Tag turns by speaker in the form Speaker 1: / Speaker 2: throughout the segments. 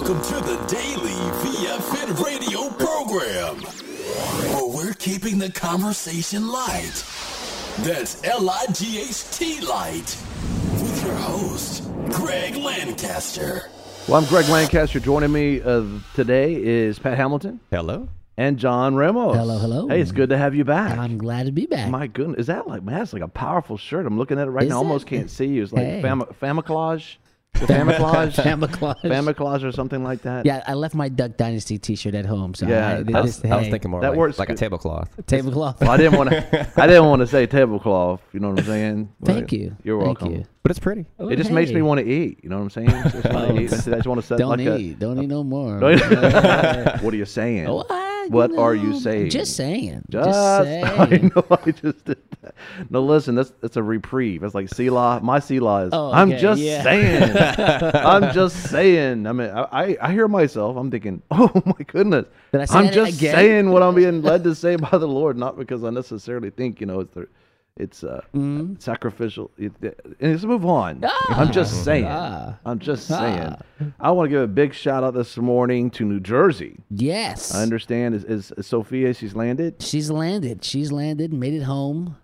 Speaker 1: Welcome to the Daily VFN radio program, where we're keeping the conversation light. That's L-I-G-H-T light. With your host, Greg Lancaster.
Speaker 2: Well, I'm Greg Lancaster. Joining me today is Pat Hamilton.
Speaker 3: Hello.
Speaker 2: And John Ramos.
Speaker 4: Hello, hello.
Speaker 2: Hey, it's good to have you back.
Speaker 4: I'm glad to be back.
Speaker 2: My goodness. Is that like, man, it's like a powerful shirt. I'm looking at it right now. I almost can't see you. It's like Famiclage? Famiclage? Famiclage or something like that.
Speaker 4: Yeah, I left my Duck Dynasty T-shirt at home. So
Speaker 2: Yeah,
Speaker 4: I
Speaker 3: I was thinking more
Speaker 2: that works
Speaker 3: like a
Speaker 2: good.
Speaker 3: tablecloth.
Speaker 4: tablecloth.
Speaker 2: Well, I didn't want to say tablecloth. You know what I'm saying?
Speaker 4: Thank you.
Speaker 2: You're welcome.
Speaker 4: Thank you.
Speaker 3: But it's pretty.
Speaker 4: Oh,
Speaker 2: It just makes me
Speaker 4: hey.
Speaker 2: want to eat. You know what I'm saying? I just want to set
Speaker 4: Don't
Speaker 2: like
Speaker 4: eat. Don't eat no more.
Speaker 2: What are you saying? What are you saying?
Speaker 4: Just saying.
Speaker 2: Just
Speaker 4: saying.
Speaker 2: I know. I just did that. No, listen. That's a reprieve. It's like Selah. My Selah is.
Speaker 4: Oh,
Speaker 2: I'm
Speaker 4: okay,
Speaker 2: just
Speaker 4: yeah.
Speaker 2: saying. I'm just saying. I mean, I hear myself. I'm thinking, oh my goodness.
Speaker 4: Did I say
Speaker 2: I'm
Speaker 4: that
Speaker 2: just
Speaker 4: again?
Speaker 2: saying what I'm being led to say by the Lord, not because I necessarily think it's sacrificial. Let's move on. I'm just saying. I'm just saying. I want to give a big shout out this morning to New Jersey.
Speaker 4: Yes.
Speaker 2: I understand is Sophia. She's landed.
Speaker 4: She's landed, made it home,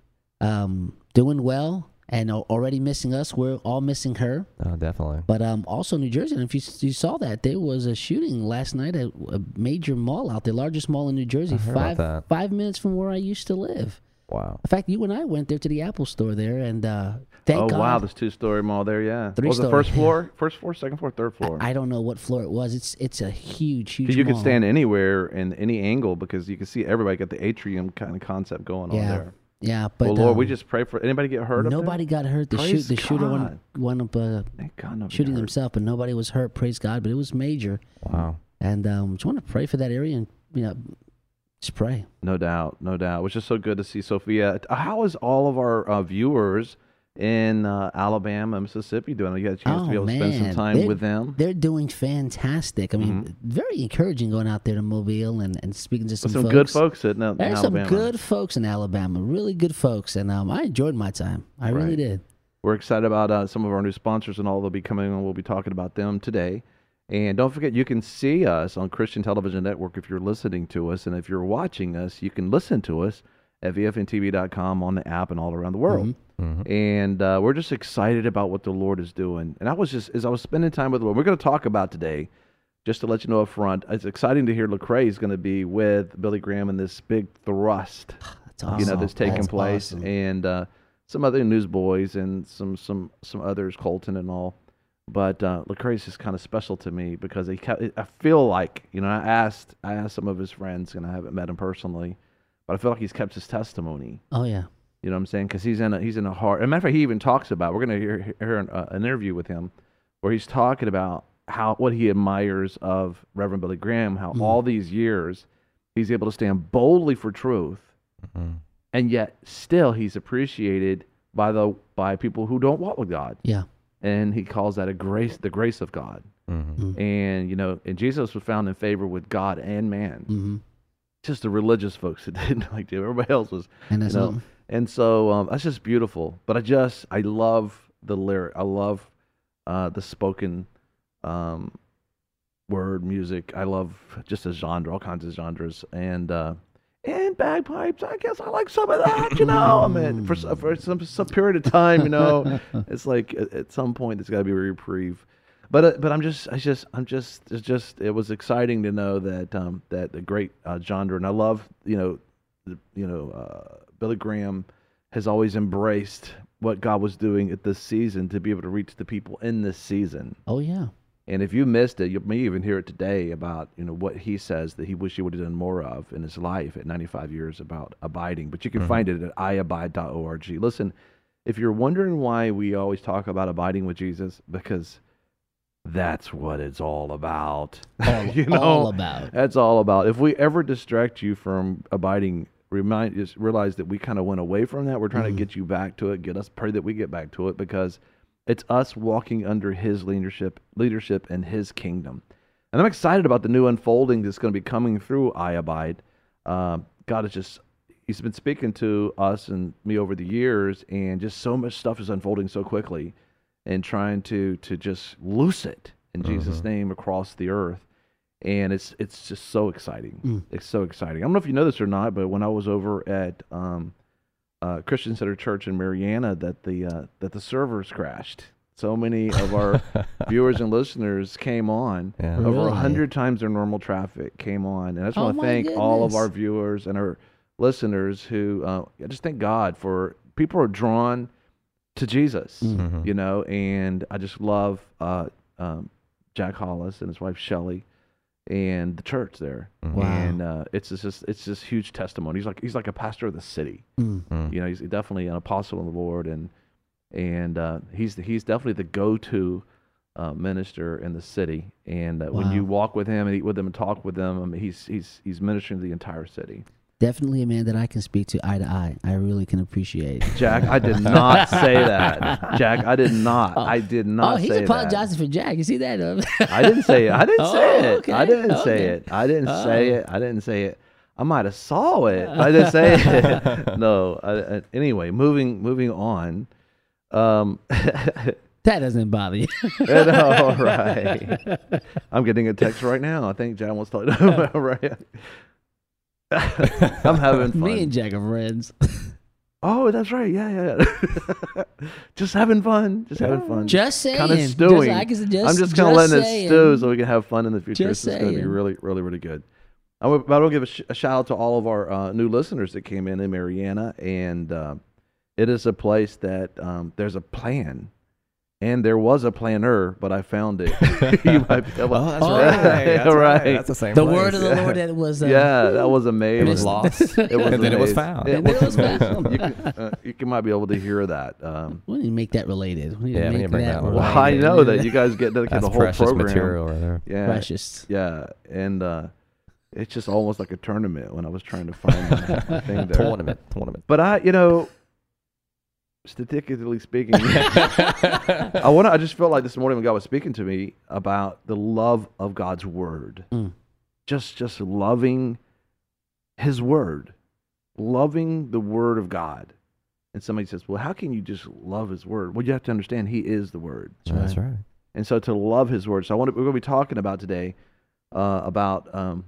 Speaker 4: doing well, and already missing us. We're all missing her.
Speaker 3: Oh, definitely.
Speaker 4: But also New Jersey, and if you saw that, there was a shooting last night at a major mall out there, largest mall in New Jersey,
Speaker 3: I heard about that.
Speaker 4: 5 minutes from where I used to live.
Speaker 3: Wow.
Speaker 4: In fact, you and I went there to the Apple store there, and thank God.
Speaker 2: Oh wow, this 2-story mall there. Yeah.
Speaker 4: Three
Speaker 2: Was it
Speaker 4: story,
Speaker 2: first floor? First floor, second floor, third floor?
Speaker 4: I don't know what floor it was. It's a huge
Speaker 2: Because you
Speaker 4: mall.
Speaker 2: could stand anywhere in any angle because you can see everybody got the atrium kind of concept going on there.
Speaker 4: Yeah, but
Speaker 2: Well, Lord, we just pray for anybody get hurt.
Speaker 4: nobody got hurt.
Speaker 2: Praise
Speaker 4: The shooter
Speaker 2: God.
Speaker 4: wound up
Speaker 2: Thank God nobody
Speaker 4: shooting
Speaker 2: got hurt.
Speaker 4: himself, but nobody was hurt. Praise God, but it was major.
Speaker 3: Wow.
Speaker 4: And just want to pray for that area and just pray.
Speaker 2: No doubt, no doubt. It was just so good to see Sophia. How is all of our viewers in Alabama and Mississippi doing? You got a chance to be able to spend some time with them?
Speaker 4: They're doing fantastic. I mean, very encouraging going out there to Mobile and speaking to some
Speaker 2: Some
Speaker 4: folks.
Speaker 2: good folks sitting out in
Speaker 4: There's
Speaker 2: Alabama.
Speaker 4: some good folks in Alabama, really good folks, and I enjoyed my time. I really
Speaker 2: Right.
Speaker 4: did.
Speaker 2: We're excited about some of our new sponsors and all. They'll be coming on. We'll be talking about them today. And don't forget, you can see us on Christian Television Network if you're listening to us. And if you're watching us, you can listen to us at VFNTV.com on the app and all around the world. And we're just excited about what the Lord is doing. And as I was spending time with the Lord, we're going to talk about today, just to let you know up front, it's exciting to hear Lecrae is going to be with Billy Graham in this big thrust,
Speaker 4: That's awesome.
Speaker 2: that's taking
Speaker 4: That's
Speaker 2: place.
Speaker 4: awesome.
Speaker 2: And some other newsboys and some others, Colton and all. But Lecrae is just kind of special to me because I feel like, I asked some of his friends, and I haven't met him personally, but I feel like he's kept his testimony.
Speaker 4: Oh yeah.
Speaker 2: You know what I'm saying? Because he's in a hard. As a matter of fact, he even talks about. We're going to hear an interview with him where he's talking about what he admires of Reverend Billy Graham, how all these years he's able to stand boldly for truth, and yet still he's appreciated by people who don't walk with God.
Speaker 4: Yeah.
Speaker 2: And he calls that the grace of God. And and Jesus was found in favor with God and man. Just the religious folks that didn't like him. Everybody else was,
Speaker 4: And that's something.
Speaker 2: And so that's just beautiful. But I love the lyric. I love the spoken word music. I love just a genre, all kinds of genres, and bagpipes. I guess I like some of that. I mean, for some period of time, it's like at some point there's got to be a reprieve. But it was exciting to know that that the great genre, and I love Billy Graham has always embraced what God was doing at this season to be able to reach the people in this season.
Speaker 4: Oh yeah.
Speaker 2: And if you missed it, you may even hear it today about what he says that he wished he would have done more of in his life at 95 years about abiding. But you can find it at iabide.org. Listen, if you're wondering why we always talk about abiding with Jesus, because that's what it's all about.
Speaker 4: All about.
Speaker 2: That's all about. If we ever distract you from abiding, realize that we kind of went away from that. We're trying to get you back to it. Pray that we get back to it, because it's us walking under his leadership and his kingdom. And I'm excited about the new unfolding that's going to be coming through I Abide. God is he's been speaking to us and me over the years, and just so much stuff is unfolding so quickly, and trying to just loose it in Jesus' name across the earth. And it's just so exciting. It's so exciting. I don't know if you know this or not, but when I was over at Christian Center Church in Marianna, that the servers crashed. So many of our viewers and listeners came on.
Speaker 3: Yeah.
Speaker 2: Over
Speaker 4: Really?
Speaker 2: 100 times their normal traffic came on. And I just want to
Speaker 4: my
Speaker 2: thank all of
Speaker 4: goodness.
Speaker 2: our viewers and our listeners who, I just thank God for people are drawn to Jesus, you know, and I just love Jack Hollis and his wife Shelley and the church there.
Speaker 4: Wow.
Speaker 2: And it's just huge testimony. He's like a pastor of the city. You know, he's definitely an apostle of the Lord, and he's definitely the go-to minister in the city. And when you walk with him and eat with him and talk with them, I mean, he's ministering to the entire city.
Speaker 4: Definitely a man that I can speak to eye to eye. I really can appreciate.
Speaker 2: Jack, I did not say that. Jack, I did not. I did not say that.
Speaker 4: Oh, he's apologizing for Jack. You see that?
Speaker 2: I didn't say it. I didn't say it.
Speaker 4: Okay,
Speaker 2: I didn't say
Speaker 4: okay.
Speaker 2: it. I didn't say it. I didn't say it. I might have saw it, but I didn't say it. No. Anyway, moving on.
Speaker 4: That doesn't bother you.
Speaker 2: All right. I'm getting a text right now. I think Jack wants to talk about right. I'm having fun.
Speaker 4: Me and Jack are friends.
Speaker 2: Oh, that's right. Yeah. Just having fun. Just having fun.
Speaker 4: Just saying.
Speaker 2: Kind of stewing.
Speaker 4: Just,
Speaker 2: I'm just kind of letting
Speaker 4: saying.
Speaker 2: it stew so we can have fun in the future.
Speaker 4: Just
Speaker 2: This is going to be
Speaker 4: saying.
Speaker 2: really, really, really good. I'm about to give a shout out to all of our new listeners that came in Marianna, and it is a place that there's a plan. And there was a planner, but I found it. You might be able,
Speaker 3: That's
Speaker 4: Oh,
Speaker 3: right. That's
Speaker 2: right.
Speaker 3: right. That's the same
Speaker 4: The
Speaker 3: place.
Speaker 4: word of the Lord that was.
Speaker 2: yeah, that was amazing.
Speaker 3: It was lost.
Speaker 2: It was
Speaker 3: and then it was
Speaker 2: amazing.
Speaker 3: found.
Speaker 2: It
Speaker 4: And then it was
Speaker 2: amazing.
Speaker 4: found.
Speaker 2: You might be able to hear that.
Speaker 4: We need to make that related. We need
Speaker 3: Yeah,
Speaker 4: to
Speaker 3: we need
Speaker 4: make
Speaker 3: to bring that one
Speaker 2: Well,
Speaker 3: back.
Speaker 2: I
Speaker 4: related.
Speaker 2: know that you guys get the
Speaker 3: That's
Speaker 2: whole
Speaker 3: precious
Speaker 2: program.
Speaker 3: material right there.
Speaker 2: Yeah,
Speaker 4: Precious.
Speaker 2: Yeah, and it's just almost like a tournament when I was trying to find the thing there.
Speaker 3: Tournament.
Speaker 2: But statistically speaking, I just felt like this morning when God was speaking to me about the love of God's word, just loving His word, loving the word of God. And somebody says, "Well, how can you just love His word?" Well, you have to understand He is the word.
Speaker 3: That's right.
Speaker 2: And so to love His word. So we're going to be talking about today about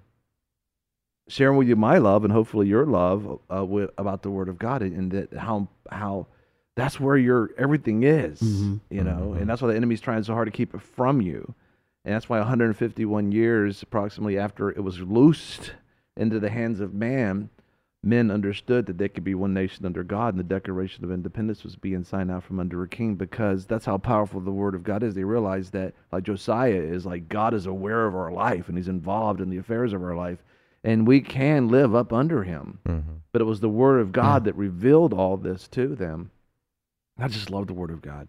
Speaker 2: sharing with you my love and hopefully your love about the word of God, and that how that's where your everything is, you know, and that's why the enemy's trying so hard to keep it from you. And that's why 151 years approximately after it was loosed into the hands of man, men understood that they could be one nation under God, and the Declaration of Independence was being signed out from under a king, because that's how powerful the word of God is. They realized that, like Josiah is, like God is aware of our life and He's involved in the affairs of our life, and we can live up under Him. But it was the word of God that revealed all this to them. I just love the word of God.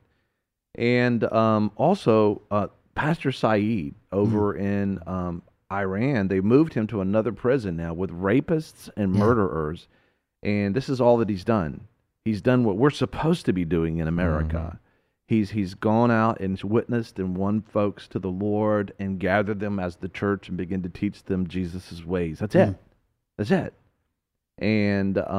Speaker 2: And also, Pastor Saeed over in Iran, they moved him to another prison now with rapists and murderers. And this is all that he's done. He's done what we're supposed to be doing in America. He's gone out and witnessed and won folks to the Lord and gathered them as the church and begin to teach them Jesus' ways. That's it. That's it. And it's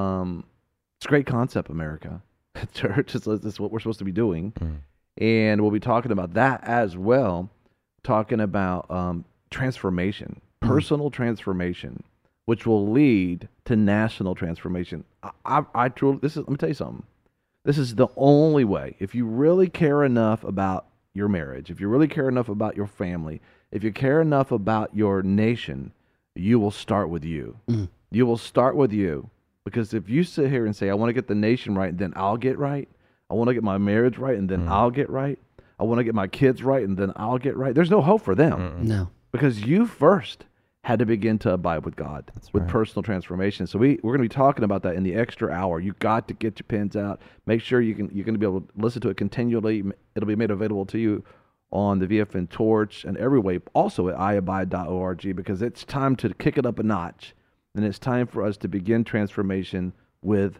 Speaker 2: a great concept, America. Church is what we're supposed to be doing. And we'll be talking about that as well, talking about transformation, personal transformation, which will lead to national transformation. I truly, let me tell you something. This is the only way. If you really care enough about your marriage, if you really care enough about your family, if you care enough about your nation, you will start with you. You will start with you. Because if you sit here and say, I want to get the nation right, and then I'll get right. I want to get my marriage right, and then I'll get right. I want to get my kids right, and then I'll get right. There's no hope for them.
Speaker 4: No.
Speaker 2: Because you first had to begin to abide with God, with personal transformation. So we're going to be talking about that in the extra hour. You got to get your pens out. Make sure you're going to be able to listen to it continually. It'll be made available to you on the VFN Torch and every way. Also at iabide.org, because it's time to kick it up a notch. And it's time for us to begin transformation with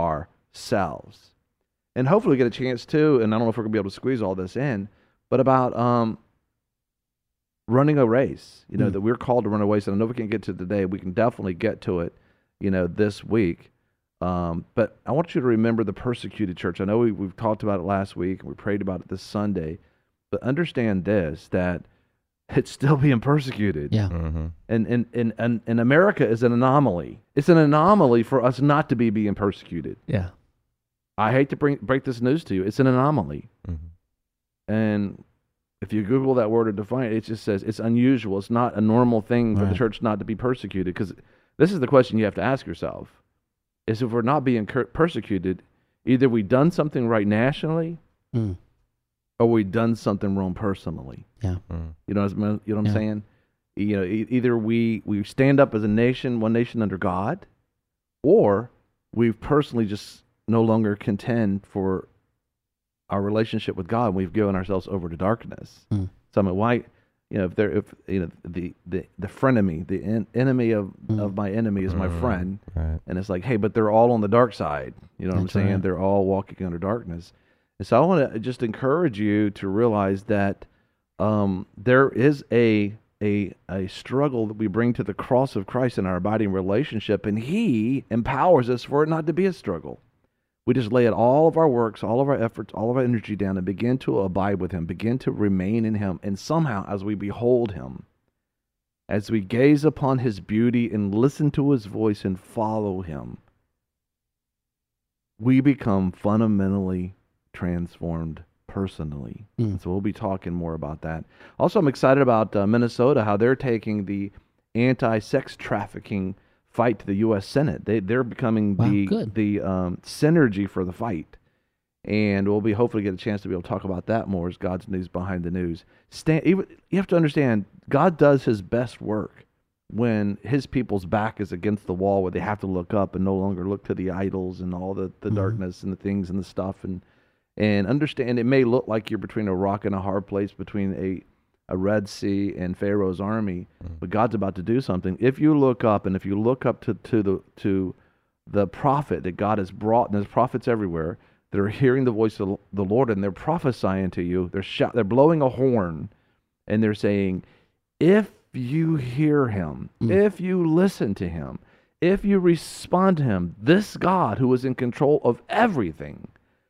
Speaker 2: ourselves. And hopefully we get a chance to, and I don't know if we're going to be able to squeeze all this in, but about running a race, that we're called to run a race. And I know we can't get to it today. We can definitely get to it, this week. But I want you to remember the persecuted church. I know we've talked about it last week, and we prayed about it this Sunday. But understand this, that it's still being persecuted.
Speaker 4: Yeah.
Speaker 3: Mm-hmm.
Speaker 2: And America is an anomaly. It's an anomaly for us not to be being persecuted.
Speaker 4: Yeah.
Speaker 2: I hate to break this news to you. It's an anomaly.
Speaker 3: Mm-hmm.
Speaker 2: And if you Google that word or define it, it just says it's unusual. It's not a normal thing for the church not to be persecuted. Because this is the question you have to ask yourself: is if we're not being persecuted, either we done something right nationally, or we done something wrong personally.
Speaker 4: Yeah.
Speaker 2: You know what I'm saying? You know, either we stand up as a nation, one nation under God, or we've personally just no longer contend for our relationship with God. We've given ourselves over to darkness. So I mean, why? You know, the frenemy, the enemy of my enemy is my friend,
Speaker 3: Right.
Speaker 2: and it's like, hey, but they're all on the dark side. You know what I'm
Speaker 4: That's
Speaker 2: saying?
Speaker 4: right.
Speaker 2: They're all walking under darkness. And so I want to just encourage you to realize that there is a struggle that we bring to the cross of Christ in our abiding relationship, and He empowers us for it not to be a struggle. We just lay all of our works, all of our efforts, all of our energy down and begin to abide with Him, begin to remain in Him. And somehow, as we behold Him, as we gaze upon His beauty and listen to His voice and follow Him, we become fundamentally transformed personally. So we'll be talking more about that. Also, I'm excited about Minnesota, how they're taking the anti-sex trafficking fight to the U.S. Senate. They're becoming the synergy for the fight. And we'll be hopefully get a chance to be able to talk about that more as God's news behind the news. You have to understand, God does His best work when His people's back is against the wall, where they have to look up and no longer look to the idols and all the darkness and the things and the stuff. And understand, it may look like you're between a rock and a hard place, between a Red Sea and Pharaoh's army, but God's about to do something. If you look up, and if you look up to the prophet that God has brought, and there's prophets everywhere that are hearing the voice of the Lord, and they're prophesying to you, they're blowing a horn, and they're saying, if you hear Him, if you listen to Him, if you respond to Him, this God who is in control of everything,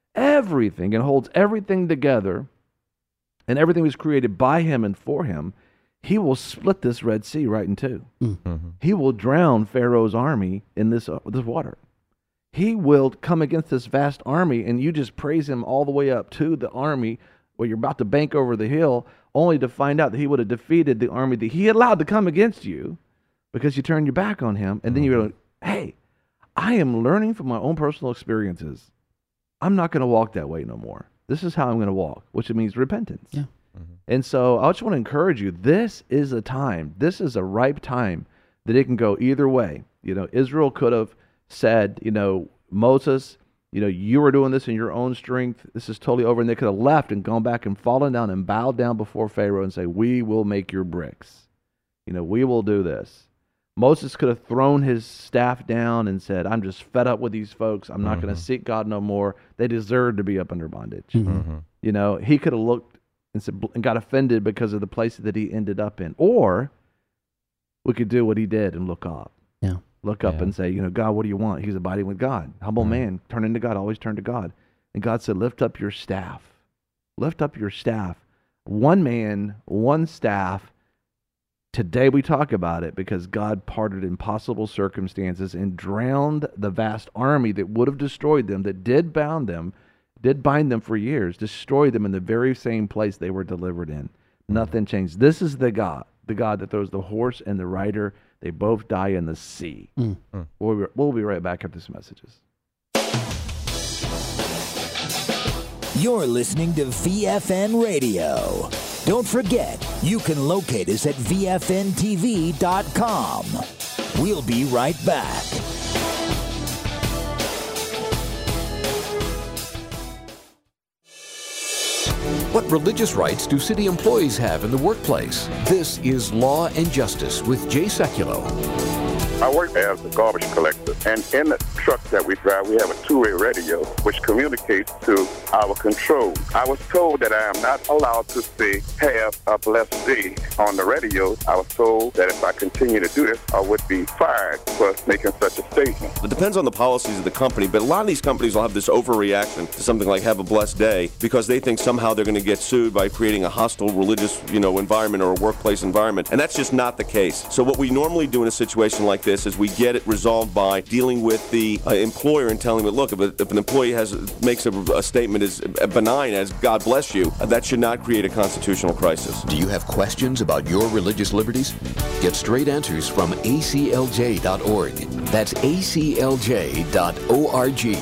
Speaker 2: and holds everything together, and everything was created by Him and for Him, He will split this Red Sea right in two. He will drown Pharaoh's army in this water. He will come against this vast army, and you just praise Him all the way up to the army where you're about to bank over the hill, only to find out that He would have defeated the army that He allowed to come against you because you turned your back on Him. And then you're like, hey, I am learning from my own personal experiences. I'm not going to walk that way no more. This is how I'm going to walk, which means repentance. Yeah. And so I just want to encourage you, this is a time, this is a ripe time that it can go either way. You know, Israel could have said, you know, Moses, you know, you were doing this in your own strength. This is totally over. And they could have left and gone back and fallen down and bowed down before Pharaoh and say, we will make your bricks. You know, we will do this. Moses could have thrown his staff down and said, I'm just fed up with these folks. I'm not going to seek God no more. They deserve to be up under bondage. You know, he could have looked and said, and got offended because of the place that he ended up in. Or we could do what he did and look up.
Speaker 4: Yeah.
Speaker 2: Look up and say, you know, God, what do you want? He's abiding with God. Humble man, turn into God, always turn to God. And God said, lift up your staff. Lift up your staff. One man, one staff. Today we talk about it because God parted impossible circumstances and drowned the vast army that would have destroyed them, that did bind them for years, destroyed them in the very same place they were delivered in. Nothing changed. This is the God that throws the horse and the rider. They both die in the sea. We'll be right back after these messages.
Speaker 5: You're listening to VFN Radio. Don't forget, you can locate us at VFNTV.com. We'll be right back.
Speaker 6: What religious rights do city employees have in the workplace? This is Law and Justice with Jay Sekulow.
Speaker 7: I work as a garbage collector, and in the truck that we drive, we have a two-way radio which communicates to our control. I was told that I am not allowed to say, "Have a blessed day" on the radio. I was told that if I continue to do this, I would be fired for making such a statement.
Speaker 8: It depends on the policies of the company, but a lot of these companies will have this overreaction to something like "Have a blessed day" because they think somehow they're going to get sued by creating a hostile religious, environment or a workplace environment, and that's just not the case. So what we normally do in a situation like this is we get it resolved by dealing with the employer and telling them, look, if an employee makes a statement as benign as "God bless you," that should not create a constitutional crisis.
Speaker 6: Do you have questions about your religious liberties? Get straight answers from aclj.org. That's aclj.org.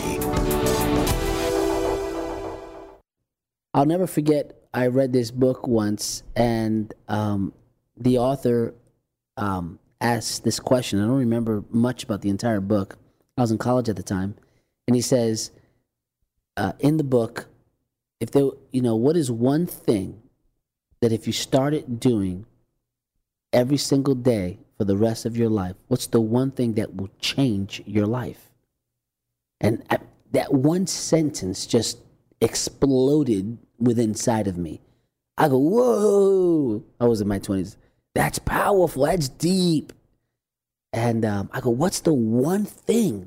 Speaker 4: I'll never forget, I read this book once, and the author asked this question. I don't remember much about the entire book. I was in college at the time. And he says, in the book, what is one thing that if you started doing every single day for the rest of your life, what's the one thing that will change your life? And that one sentence just exploded within inside of me. I go, whoa. I was in my 20s. That's powerful. That's deep. And I go, what's the one thing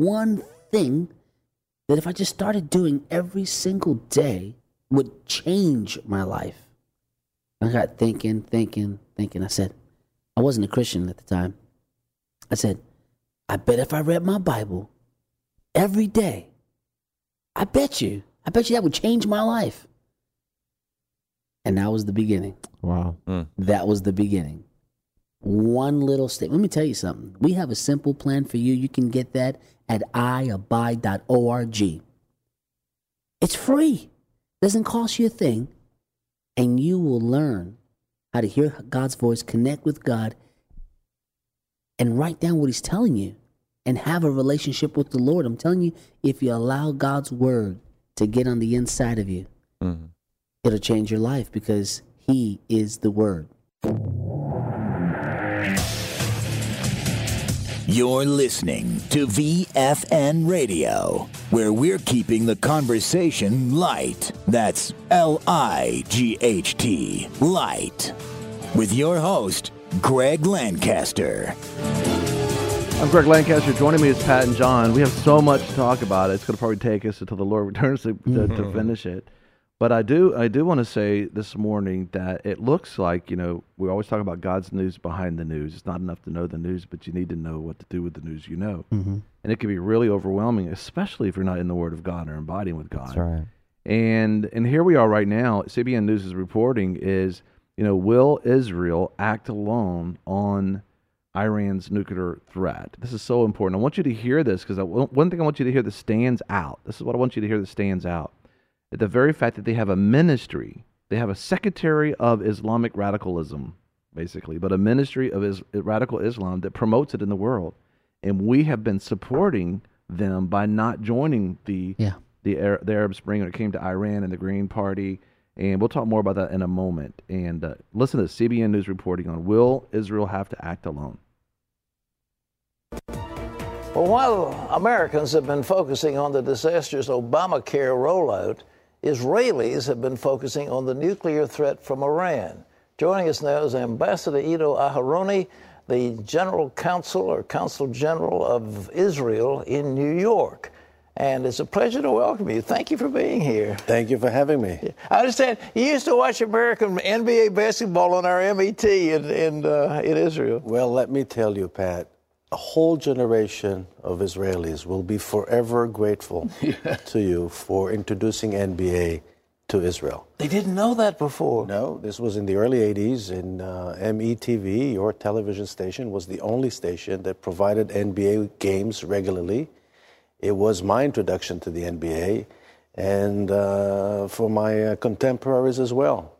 Speaker 4: that if I just started doing every single day would change my life? I got thinking. I said, I wasn't a Christian at the time. I said, I bet if I read my Bible every day, I bet you that would change my life. And that was the beginning.
Speaker 3: Wow.
Speaker 4: That was the beginning. One little step. Let me tell you something. We have a simple plan for you. You can get that at iabide.org. It's free. Doesn't cost you a thing. And you will learn how to hear God's voice, connect with God, and write down what he's telling you and have a relationship with the Lord. I'm telling you, if you allow God's word to get on the inside of you, it'll change your life because he is the word.
Speaker 5: You're listening to VFN Radio, where we're keeping the conversation light. That's L-I-G-H-T, light. With your host, Greg Lancaster.
Speaker 2: I'm Greg Lancaster. Joining me is Pat and John. We have so much to talk about. It's going to probably take us until the Lord returns to finish it. But I do want to say this morning that it looks like, we always talk about God's news behind the news. It's not enough to know the news, but you need to know what to do with the news you know. And it can be really overwhelming, especially if you're not in the Word of God or embodying with God.
Speaker 3: That's right.
Speaker 2: And here we are right now. CBN News is reporting is, will Israel act alone on Iran's nuclear threat? This is so important. I want you to hear this because one thing I want you to hear that stands out. This is what I want you to hear that stands out. The very fact that they have a ministry, they have a secretary of Islamic radicalism, basically, but a ministry of radical Islam that promotes it in the world. And we have been supporting them by not joining the Arab Spring when it came to Iran and the Green Party. And we'll talk more about that in a moment. And listen to CBN News reporting on, will Israel have to act alone?
Speaker 9: Well, while Americans have been focusing on the disastrous Obamacare rollout, Israelis have been focusing on the nuclear threat from Iran. Joining us now is Ambassador Ido Aharoni, the General Counsel or Consul General of Israel in New York. And it's a pleasure to welcome you. Thank you for being here.
Speaker 10: Thank you for having me.
Speaker 9: I understand you used to watch American NBA basketball on our MET in Israel.
Speaker 10: Well, let me tell you, Pat, a whole generation of Israelis will be forever grateful to you for introducing NBA to Israel.
Speaker 9: They didn't know that before.
Speaker 10: No, this was in the early 80s, and METV, your television station, was the only station that provided NBA games regularly. It was my introduction to the NBA, and for my contemporaries as well.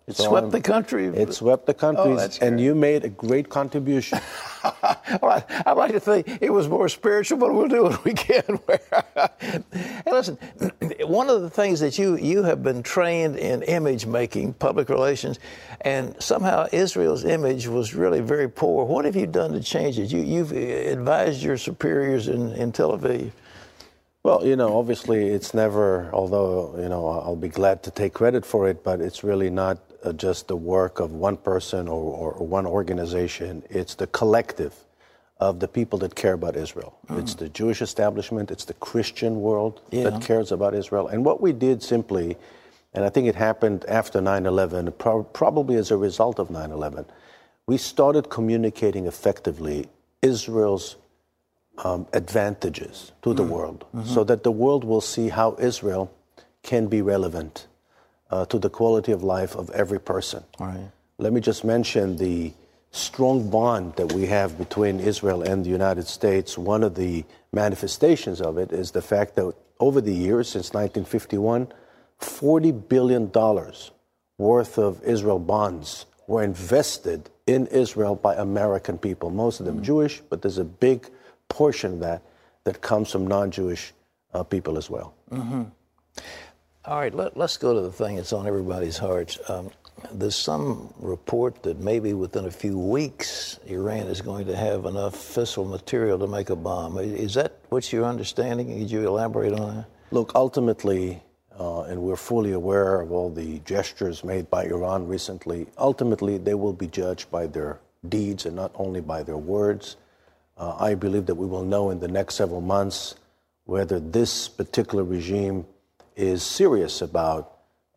Speaker 9: It swept the country.
Speaker 10: It swept the countries, and you made a great contribution.
Speaker 9: All right. I'd like to think it was more spiritual, but we'll do what we can. Hey, listen, one of the things that you have been trained in image making, public relations, and somehow Israel's image was really very poor. What have you done to change it? You've advised your superiors in Tel Aviv.
Speaker 10: Well, obviously it's never, although, I'll be glad to take credit for it, but it's really not just the work of one person or one organization. It's the collective of the people that care about Israel. It's the Jewish establishment, it's the Christian world that cares about Israel. And what we did simply, and I think it happened after 9/11, probably as a result of 9/11, we started communicating effectively Israel's advantages to the world, so that the world will see how Israel can be relevant to the quality of life of every person.
Speaker 9: Right.
Speaker 10: Let me just mention the strong bond that we have between Israel and the United States. One of the manifestations of it is the fact that over the years, since 1951, $40 billion worth of Israel bonds were invested in Israel by American people, most of them Jewish, but there's a big portion of that comes from non-Jewish people as well.
Speaker 9: All right, let's go to the thing that's on everybody's hearts. There's some report that maybe within a few weeks, Iran is going to have enough fissile material to make a bomb. Is that what's your understanding? Could you elaborate on that?
Speaker 10: Look, ultimately, and we're fully aware of all the gestures made by Iran recently, ultimately they will be judged by their deeds and not only by their words. I believe that we will know in the next several months whether this particular regime is serious about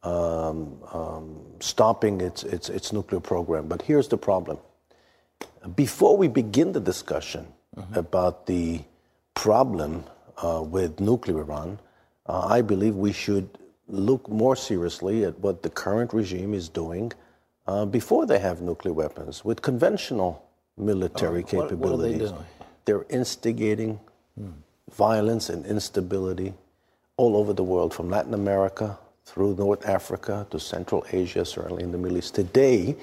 Speaker 10: stopping its nuclear program. But here's the problem. Before we begin the discussion about the problem with nuclear Iran, I believe we should look more seriously at what the current regime is doing before they have nuclear weapons with conventional military capabilities.
Speaker 9: What are they doing?
Speaker 10: They're instigating violence and instability all over the world, from Latin America through North Africa to Central Asia, certainly in the Middle East. Today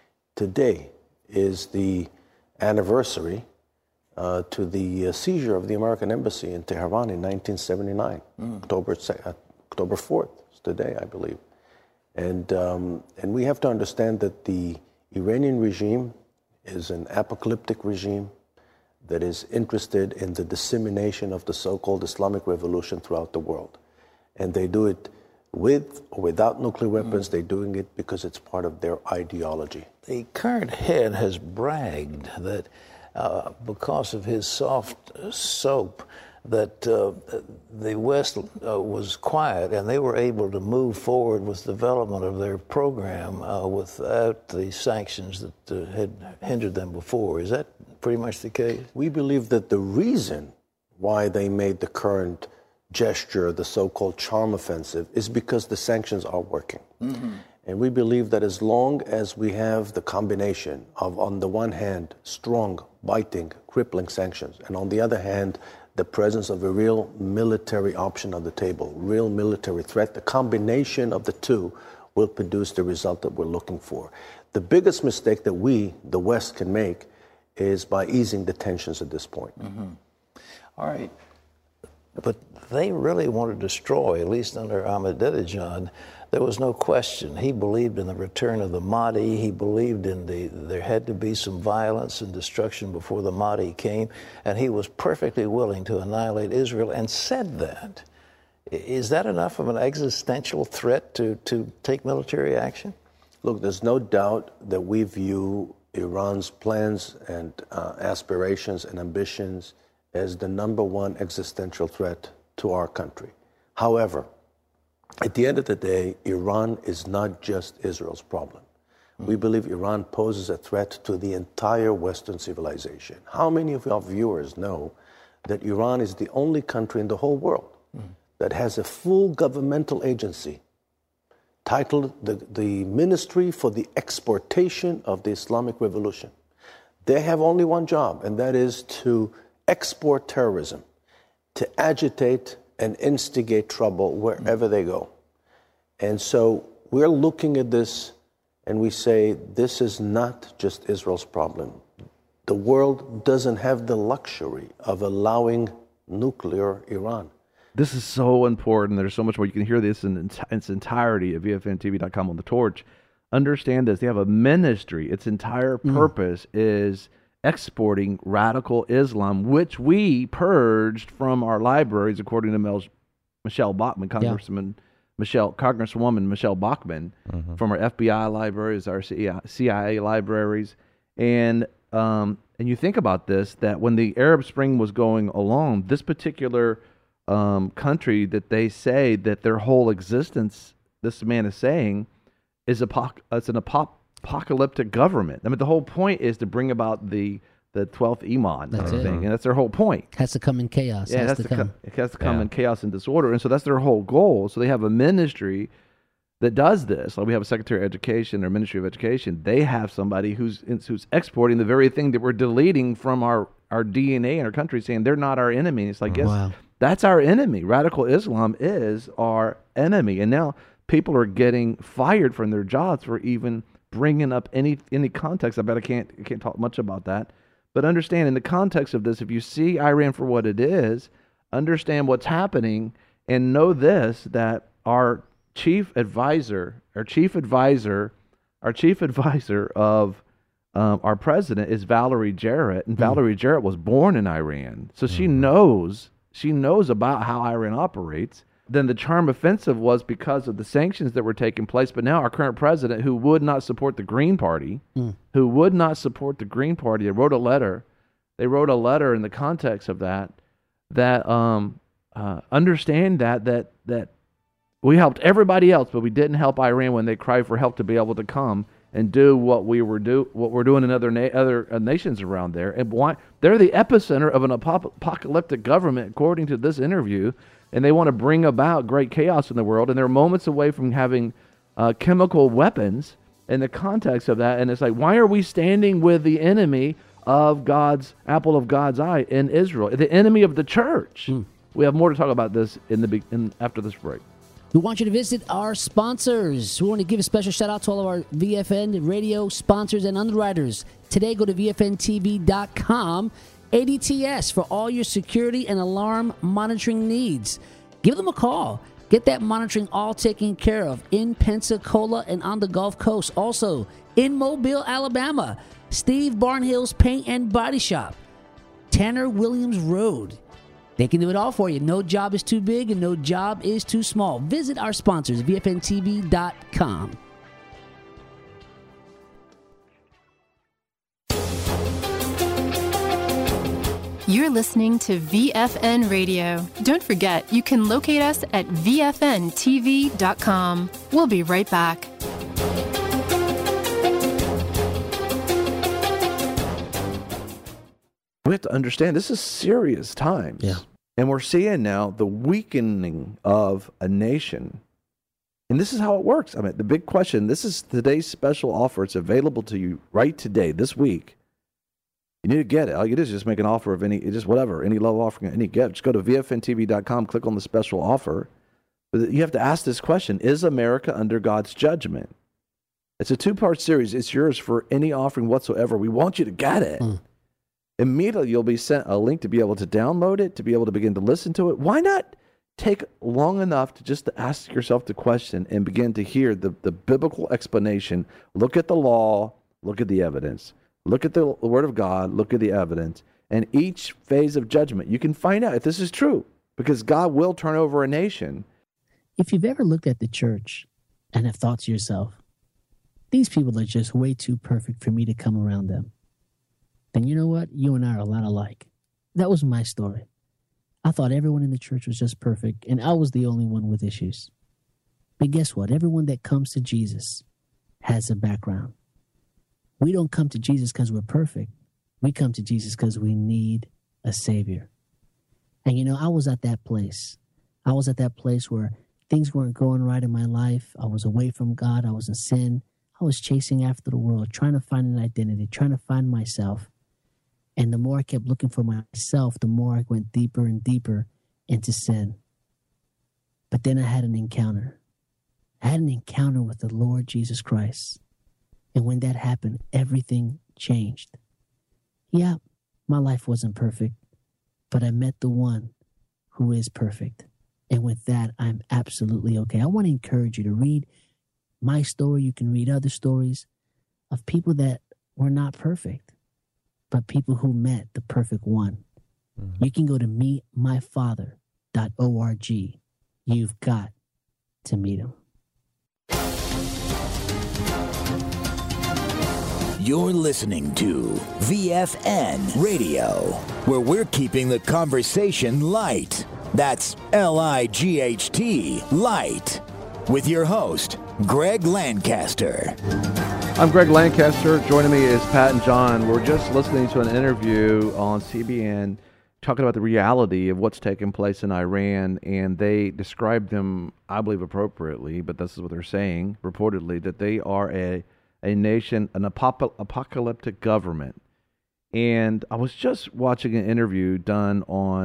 Speaker 10: is the anniversary to the seizure of the American embassy in Tehran in 1979, October 4th. It's today, I believe. And we have to understand that the Iranian regime is an apocalyptic regime that is interested in the dissemination of the so-called Islamic Revolution throughout the world. And they do it with or without nuclear weapons. They're doing it because it's part of their ideology.
Speaker 9: The current head has bragged that because of his soft soap, that the West was quiet and they were able to move forward with development of their program without the sanctions that had hindered them before. Is that pretty much the case?
Speaker 10: We believe that the reason why they made the current gesture, the so-called charm offensive, is because the sanctions are working. And we believe that as long as we have the combination of, on the one hand, strong, biting, crippling sanctions, and on the other hand, the presence of a real military option on the table, real military threat, the combination of the two will produce the result that we're looking for. The biggest mistake that we, the West, can make is by easing the tensions at this point.
Speaker 9: All right. But they really want to destroy, at least under Ahmadinejad. There was no question. He believed in the return of the Mahdi. He believed in there had to be some violence and destruction before the Mahdi came. And he was perfectly willing to annihilate Israel and said that. Is that enough of an existential threat to take military action?
Speaker 10: Look, there's no doubt that we view Iran's plans and aspirations and ambitions as the number one existential threat to our country. However, at the end of the day, Iran is not just Israel's problem. We believe Iran poses a threat to the entire Western civilization. How many of our viewers know that Iran is the only country in the whole world that has a full governmental agency titled the Ministry for the Exportation of the Islamic Revolution? They have only one job, and that is to export terrorism, to agitate and instigate trouble wherever they go. And so we're looking at this and we say this is not just Israel's problem. The world doesn't have the luxury of allowing nuclear Iran.
Speaker 2: This is so important. There's so much more. You can hear this in its entirety at VFNTV.com on the Torch. Understand this. They have a ministry. Its entire purpose is exporting radical Islam, which we purged from our libraries, according to Michelle Bachmann, Congresswoman Michelle Bachmann, from our FBI libraries, our CIA libraries. And you think about this, that when the Arab Spring was going along, this particular country that they say that their whole existence, this man is saying, is it's an apocalyptic government. I mean, the whole point is to bring about the 12th Imam thing, and that's their whole point.
Speaker 4: Has to come in chaos.
Speaker 2: Yeah, it has to come in chaos and disorder, and so that's their whole goal. So they have a ministry that does this. Like we have a Secretary of Education or Ministry of Education. They have somebody who's exporting the very thing that we're deleting from our DNA in our country, saying they're not our enemy. It's like, yes, that's our enemy. Radical Islam is our enemy, and now people are getting fired from their jobs for even bringing up any context. I bet I can't talk much about that. But understand, in the context of this, if you see Iran for what it is, understand what's happening, and know this, that our chief advisor of our president is Valerie Jarrett, and Valerie Jarrett was born in Iran, so she knows about how Iran operates. Then the Charm Offensive was because of the sanctions that were taking place. But now our current president, who would not support the Green Party, they wrote a letter. They wrote a letter in the context of that understand that we helped everybody else, but we didn't help Iran when they cried for help to be able to come and do what we're doing in other nations around there. And why they're the epicenter of an apocalyptic government, according to this interview. And they want to bring about great chaos in the world, and they're moments away from having chemical weapons in the context of that. And it's like, why are we standing with the enemy of God's apple of God's eye in Israel, the enemy of the church? We have more to talk about this after this break.
Speaker 4: We want you to visit our sponsors. We want to give a special shout out to all of our VFN radio sponsors and underwriters. Today, go to VFNTV.com. ADTS for all your security and alarm monitoring needs. Give them a call. Get that monitoring all taken care of in Pensacola and on the Gulf Coast. Also, in Mobile, Alabama, Steve Barnhill's Paint and Body Shop, Tanner Williams Road. They can do it all for you. No job is too big and no job is too small. Visit our sponsors, VFNTV.com.
Speaker 11: You're listening to VFN Radio. Don't forget, you can locate us at VFNTV.com. We'll be right back.
Speaker 2: We have to understand this is serious times.
Speaker 4: Yeah.
Speaker 2: And we're seeing now the weakening of a nation. And this is how it works. I mean, the big question, this is today's special offer. It's available to you right today, this week. You need to get it. All you do is just make an offer of any low offer, any gift. Just go to VFNTV.com, click on the special offer. But you have to ask this question: is America under God's judgment? It's a 2-part series. It's yours for any offering whatsoever. We want you to get it. Immediately, you'll be sent a link to be able to download it, to be able to begin to listen to it. Why not take long enough to ask yourself the question and begin to hear the biblical explanation? Look at the law. Look at the evidence. Look at the Word of God, look at the evidence, and each phase of judgment, you can find out if this is true, because God will turn over a nation.
Speaker 4: If you've ever looked at the church and have thought to yourself, these people are just way too perfect for me to come around them, then you know what? You and I are a lot alike. That was my story. I thought everyone in the church was just perfect, and I was the only one with issues. But guess what? Everyone that comes to Jesus has a background. We don't come to Jesus because we're perfect. We come to Jesus because we need a Savior. And, you know, I was at that place. I was at that place where things weren't going right in my life. I was away from God. I was in sin. I was chasing after the world, trying to find an identity, trying to find myself. And the more I kept looking for myself, the more I went deeper and deeper into sin. But then I had an encounter. I had an encounter with the Lord Jesus Christ. And when that happened, everything changed. Yeah, my life wasn't perfect, but I met the one who is perfect. And with that, I'm absolutely okay. I want to encourage you to read my story. You can read other stories of people that were not perfect, but people who met the perfect one. Mm-hmm. You can go to meetmyfather.org. You've got to meet him.
Speaker 5: You're listening to VFN Radio, where we're keeping the conversation light. That's Light, light. With your host, Greg Lancaster.
Speaker 2: I'm Greg Lancaster. Joining me is Pat and John. We're just listening to an interview on CBN talking about the reality of what's taking place in Iran, and they described them, I believe appropriately, but this is what they're saying, reportedly, that they are a nation, an apocalyptic government. And I was just watching an interview done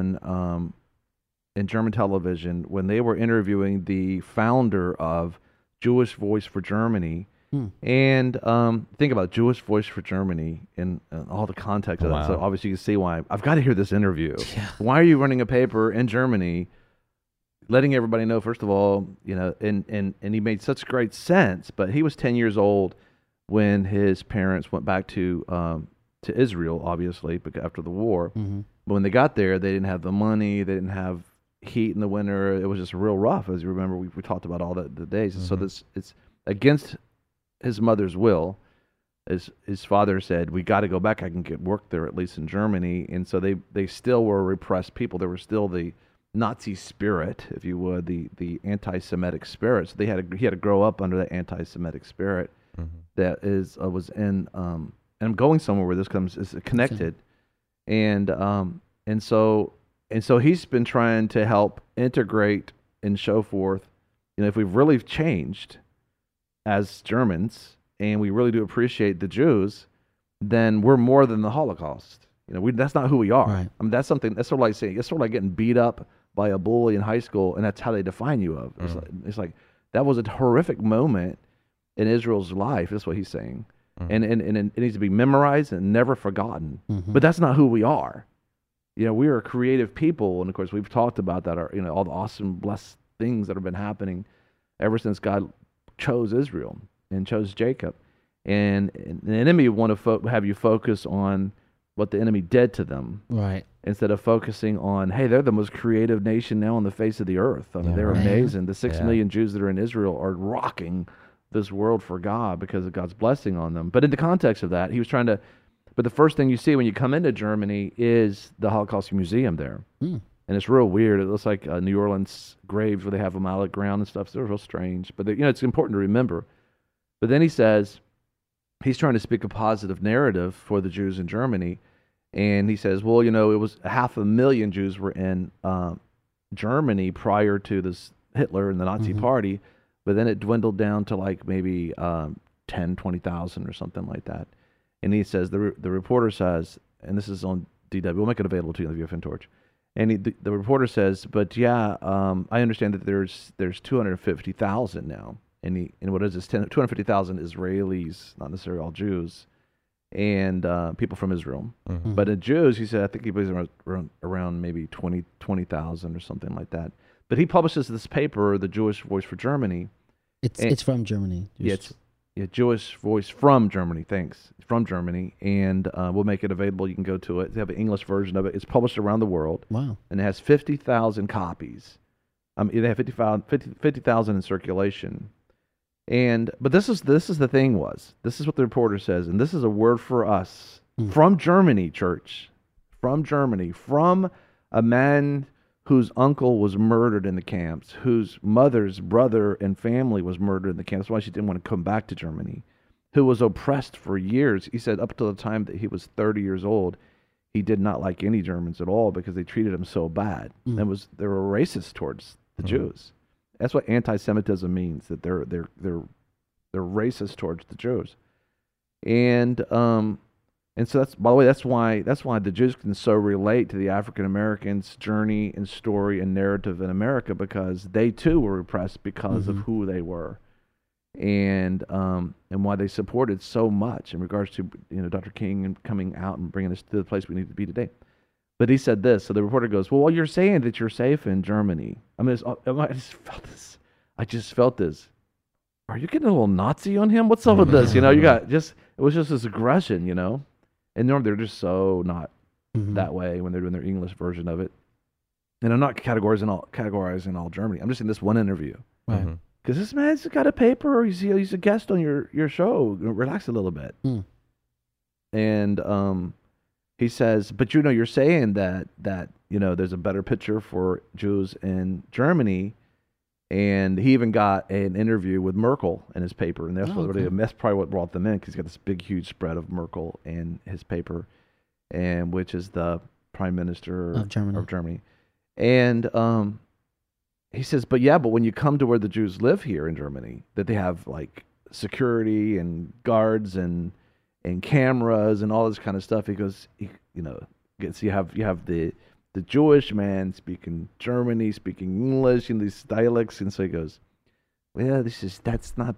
Speaker 2: on in German television when they were interviewing the founder of Jewish Voice for Germany. And think about Jewish Voice for Germany and all the context of that. So obviously you can see why I've got to hear this interview. Yeah. Why are you running a paper in Germany, letting everybody know, first of all, you know, and he made such great sense, but he was 10 years old when his parents went back to Israel, obviously, after the war. Mm-hmm. But when they got there, they didn't have the money, they didn't have heat in the winter. It was just real rough, as you remember. We talked about all the days. Mm-hmm. So it's against his mother's will. His father said, we got to go back. I can get work there, at least in Germany. And so they still were repressed people. There was still the Nazi spirit, if you would, the anti-Semitic spirit. So he had to grow up under the anti-Semitic spirit. Mm-hmm. That was in and I'm going somewhere where this is connected. Okay. And so he's been trying to help integrate and show forth, you know, if we've really changed as Germans and we really do appreciate the Jews, then we're more than the Holocaust. You know, that's not who we are. Right. I mean, that's sort of like saying, it's sort of like getting beat up by a bully in high school, and that's how they define you of. Mm-hmm. It's like that was a horrific moment in Israel's life. That's what he's saying. Mm-hmm. And it needs to be memorized and never forgotten. Mm-hmm. But that's not who we are. You know, we are a creative people, and of course we've talked about that. You know, all the awesome, blessed things that have been happening ever since God chose Israel and chose Jacob. And the enemy want to have you focus on what the enemy did to them, right? Instead of focusing on, hey, they're the most creative nation now on the face of the earth. I mean, they're amazing. The 6 million Jews that are in Israel are rocking this world for God because of God's blessing on them. But in the context of that, he was trying to. But the first thing you see when you come into Germany is the Holocaust Museum there. And it's real weird. It looks like New Orleans graves where they have them out of the ground and stuff. So they're real strange. But, you know, it's important to remember. But then he says he's trying to speak a positive narrative for the Jews in Germany. And he says, well, you know, it was 500,000 Jews were in Germany prior to this Hitler and the Nazi Party. But then it dwindled down to like maybe 10, 20,000 or something like that. And he says, the reporter says, and this is on DW, we'll make it available to you on the VFN Torch. And the reporter says, but yeah, I understand that there's 250,000 now. And what is this? 250,000 Israelis, not necessarily all Jews, and people from Israel. Mm-hmm. But the Jews, he said, I think he believes around maybe 20,000 or something like that. But he publishes this paper, The Jewish Voice for Germany.
Speaker 4: It's from Germany.
Speaker 2: Jewish Voice from Germany. Thanks. It's from Germany, and we'll make it available. You can go to it. They have an English version of it. It's published around the world. Wow. And it has 50,000 copies. They have 50,000 in circulation. But this is the thing this is what the reporter says, and this is a word for us from Germany, church, from Germany, from a man whose uncle was murdered in the camps, whose mother's brother and family was murdered in the camps. That's why she didn't want to come back to Germany, who was oppressed for years. He said up to the time that he was 30 years old, he did not like any Germans at all because they treated him so bad. And they were racist towards the Jews. That's what anti-Semitism means, that they're racist towards the Jews. And so that's, by the way, that's why the Jews can so relate to the African Americans' journey and story and narrative in America, because they too were repressed because of who they were. and why they supported so much in regards to Dr. King and coming out and bringing us to the place we need to be today. But he said this. So the reporter goes, "Well, you're saying that you're safe in Germany." I mean, I just felt this. Are you getting a little Nazi on him? What's up with this? You got it was just this aggression, And normally they're just so not that way when they're doing their English version of it. And I'm not categorizing all Germany. I'm just in this one interview.
Speaker 4: Right.
Speaker 2: Because this man's got a paper. He's a guest on your show. Relax a little bit. And he says, but you're saying that there's a better picture for Jews in Germany. And he even got an interview with Merkel in his paper. And that's probably what brought them in, because he's got this big, huge spread of Merkel in his paper, and which is the Prime Minister of Germany. And he says, but when you come to where the Jews live here in Germany, that they have like security and guards and cameras and all this kind of stuff. He goes, you have the Jewish man speaking Germany, speaking English in these dialects, and so he goes, well, that's not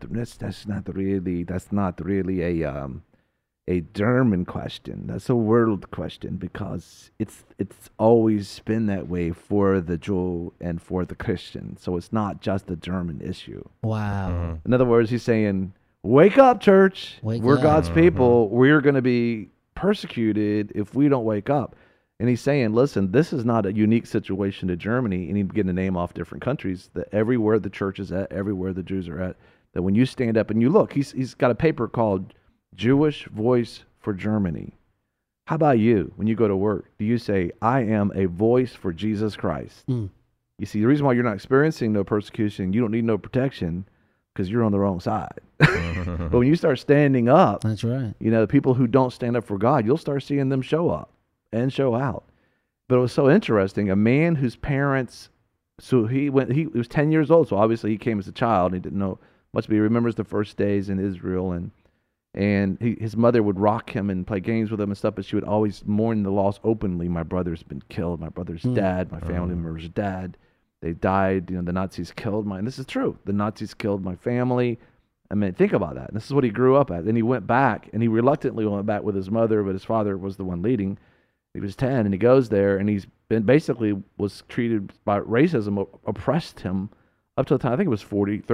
Speaker 2: really a German question. That's a world question, because it's always been that way for the Jew and for the Christian. So it's not just a German issue.
Speaker 4: Wow.
Speaker 2: In other words, he's saying, wake up, church. We're God's people. We're going to be persecuted if we don't wake up. And he's saying, listen, this is not a unique situation to Germany. And he's beginning to name off different countries, that everywhere the church is at, everywhere the Jews are at, that when you stand up and you look, he's got a paper called Jewish Voice for Germany. How about you? When you go to work, do you say, I am a voice for Jesus Christ? You see, the reason why you're not experiencing no persecution, you don't need no protection, because you're on the wrong side. But when you start standing up,
Speaker 4: that's right.
Speaker 2: The people who don't stand up for God, you'll start seeing them show up and show out. But it was so interesting. A man whose parents, he was 10 years old, so obviously he came as a child. He didn't know much, but he remembers the first days in Israel, and his mother would rock him and play games with him and stuff, but she would always mourn the loss openly. My brother's been killed. My brother's dad, my family member's dad, they died. The Nazis killed and this is true. The Nazis killed my family. I mean, think about that. And this is what he grew up at. Then he went back, and he reluctantly went back with his mother, but his father was the one leading. He was 10, and he goes there, and he's been was treated by racism, oppressed him up to the time, I think it was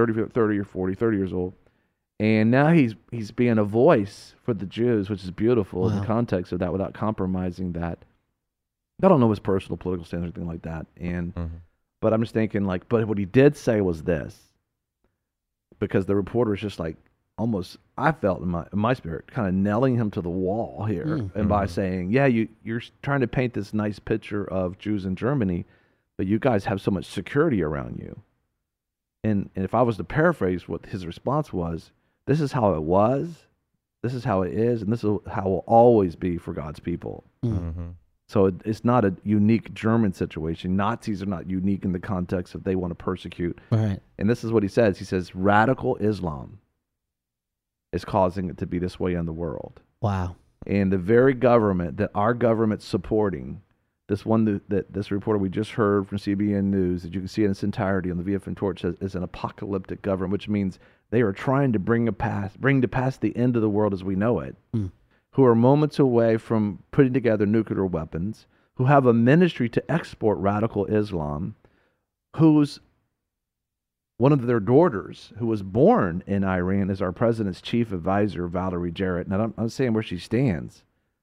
Speaker 2: 30 years old. And now he's being a voice for the Jews, which is beautiful in the context of that, without compromising that. I don't know his personal political stance or anything like that. But I'm just thinking, but what he did say was this, because the reporter is just almost, I felt in my spirit, kind of nailing him to the wall here, and by saying, you're trying to paint this nice picture of Jews in Germany, but you guys have so much security around you. And if I was to paraphrase what his response was, this is how it was, this is how it is, and this is how it will always be for God's people. So it's not a unique German situation. Nazis are not unique in the context of they want to persecute.
Speaker 4: Right.
Speaker 2: And this is what he says. He says, radical Islam is causing it to be this way in the world.
Speaker 4: Wow.
Speaker 2: And the very government that our government's supporting, this one that this reporter we just heard from CBN News, that you can see in its entirety on the VFN Torch, says is an apocalyptic government, which means they are trying to bring to pass the end of the world as we know it, who are moments away from putting together nuclear weapons, who have a ministry to export radical Islam, whose one of their daughters, who was born in Iran, is our president's chief advisor, Valerie Jarrett. Now, I'm not saying where she stands,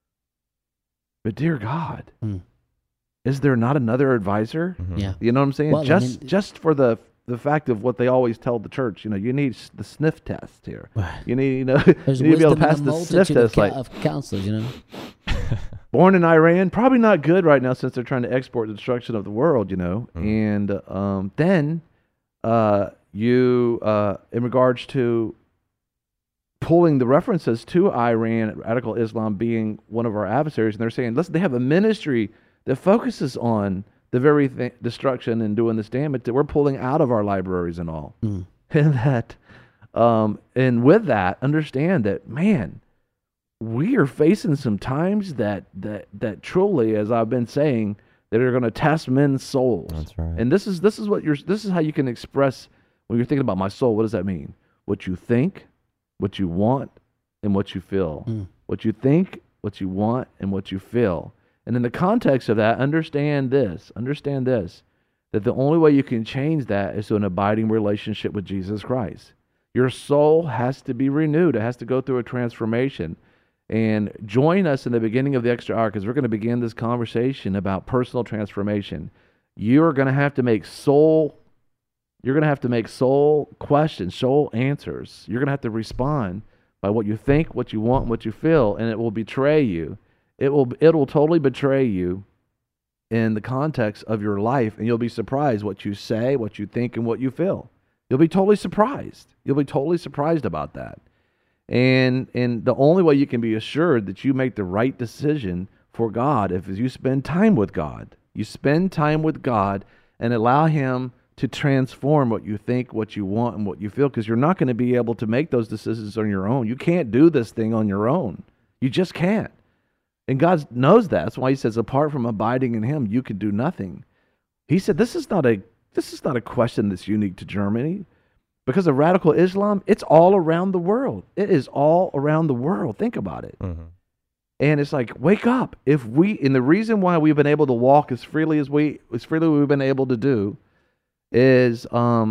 Speaker 2: but dear God, is there not another advisor?
Speaker 4: Yeah.
Speaker 2: You know what I'm saying?
Speaker 4: Well,
Speaker 2: just for the fact of what they always tell the church, you need the sniff test here.
Speaker 4: Right.
Speaker 2: You need, you
Speaker 4: There's
Speaker 2: need to be able to
Speaker 4: wisdom in
Speaker 2: pass
Speaker 4: the
Speaker 2: the sniff
Speaker 4: multitude
Speaker 2: test.
Speaker 4: of counselors,
Speaker 2: Born in Iran, probably not good right now since they're trying to export the destruction of the world, And then in regards to pulling the references to Iran, radical Islam being one of our adversaries, and they're saying, listen, they have a ministry that focuses on the very destruction and doing this damage that we're pulling out of our libraries and all. And that, and with that, understand that, man, we are facing some times that truly, as I've been saying, that are going to test men's souls.
Speaker 3: That's right.
Speaker 2: And this is how you can express when you're thinking about my soul. What does that mean? what you think, what you want, and what you feel. What you think, what you want, and what you feel. And in the context of that, understand this, that the only way you can change that is through an abiding relationship with Jesus Christ. Your soul has to be renewed. It has to go through a transformation. And join us in the beginning of the Extra Hour, because we're going to begin this conversation about personal transformation. You're going to have to make soul questions, soul answers. You're going to have to respond by what you think, what you want, what you feel, and it will betray you. It will totally betray you in the context of your life, and you'll be surprised what you say, what you think, and what you feel. You'll be totally surprised. You'll be totally surprised about that. And the only way you can be assured that you make the right decision for God is you spend time with God. You spend time with God and allow Him to transform what you think, what you want, and what you feel, because you're not going to be able to make those decisions on your own. You can't do this thing on your own. You just can't. And God knows that. That's why He says, apart from abiding in Him, you can do nothing. He said, this is not a question that's unique to Germany. Because of radical Islam, it's all around the world. It is all around the world. Think about it. Mm-hmm. And it's like, wake up. And the reason why we've been able to walk as freely as we've been able to do is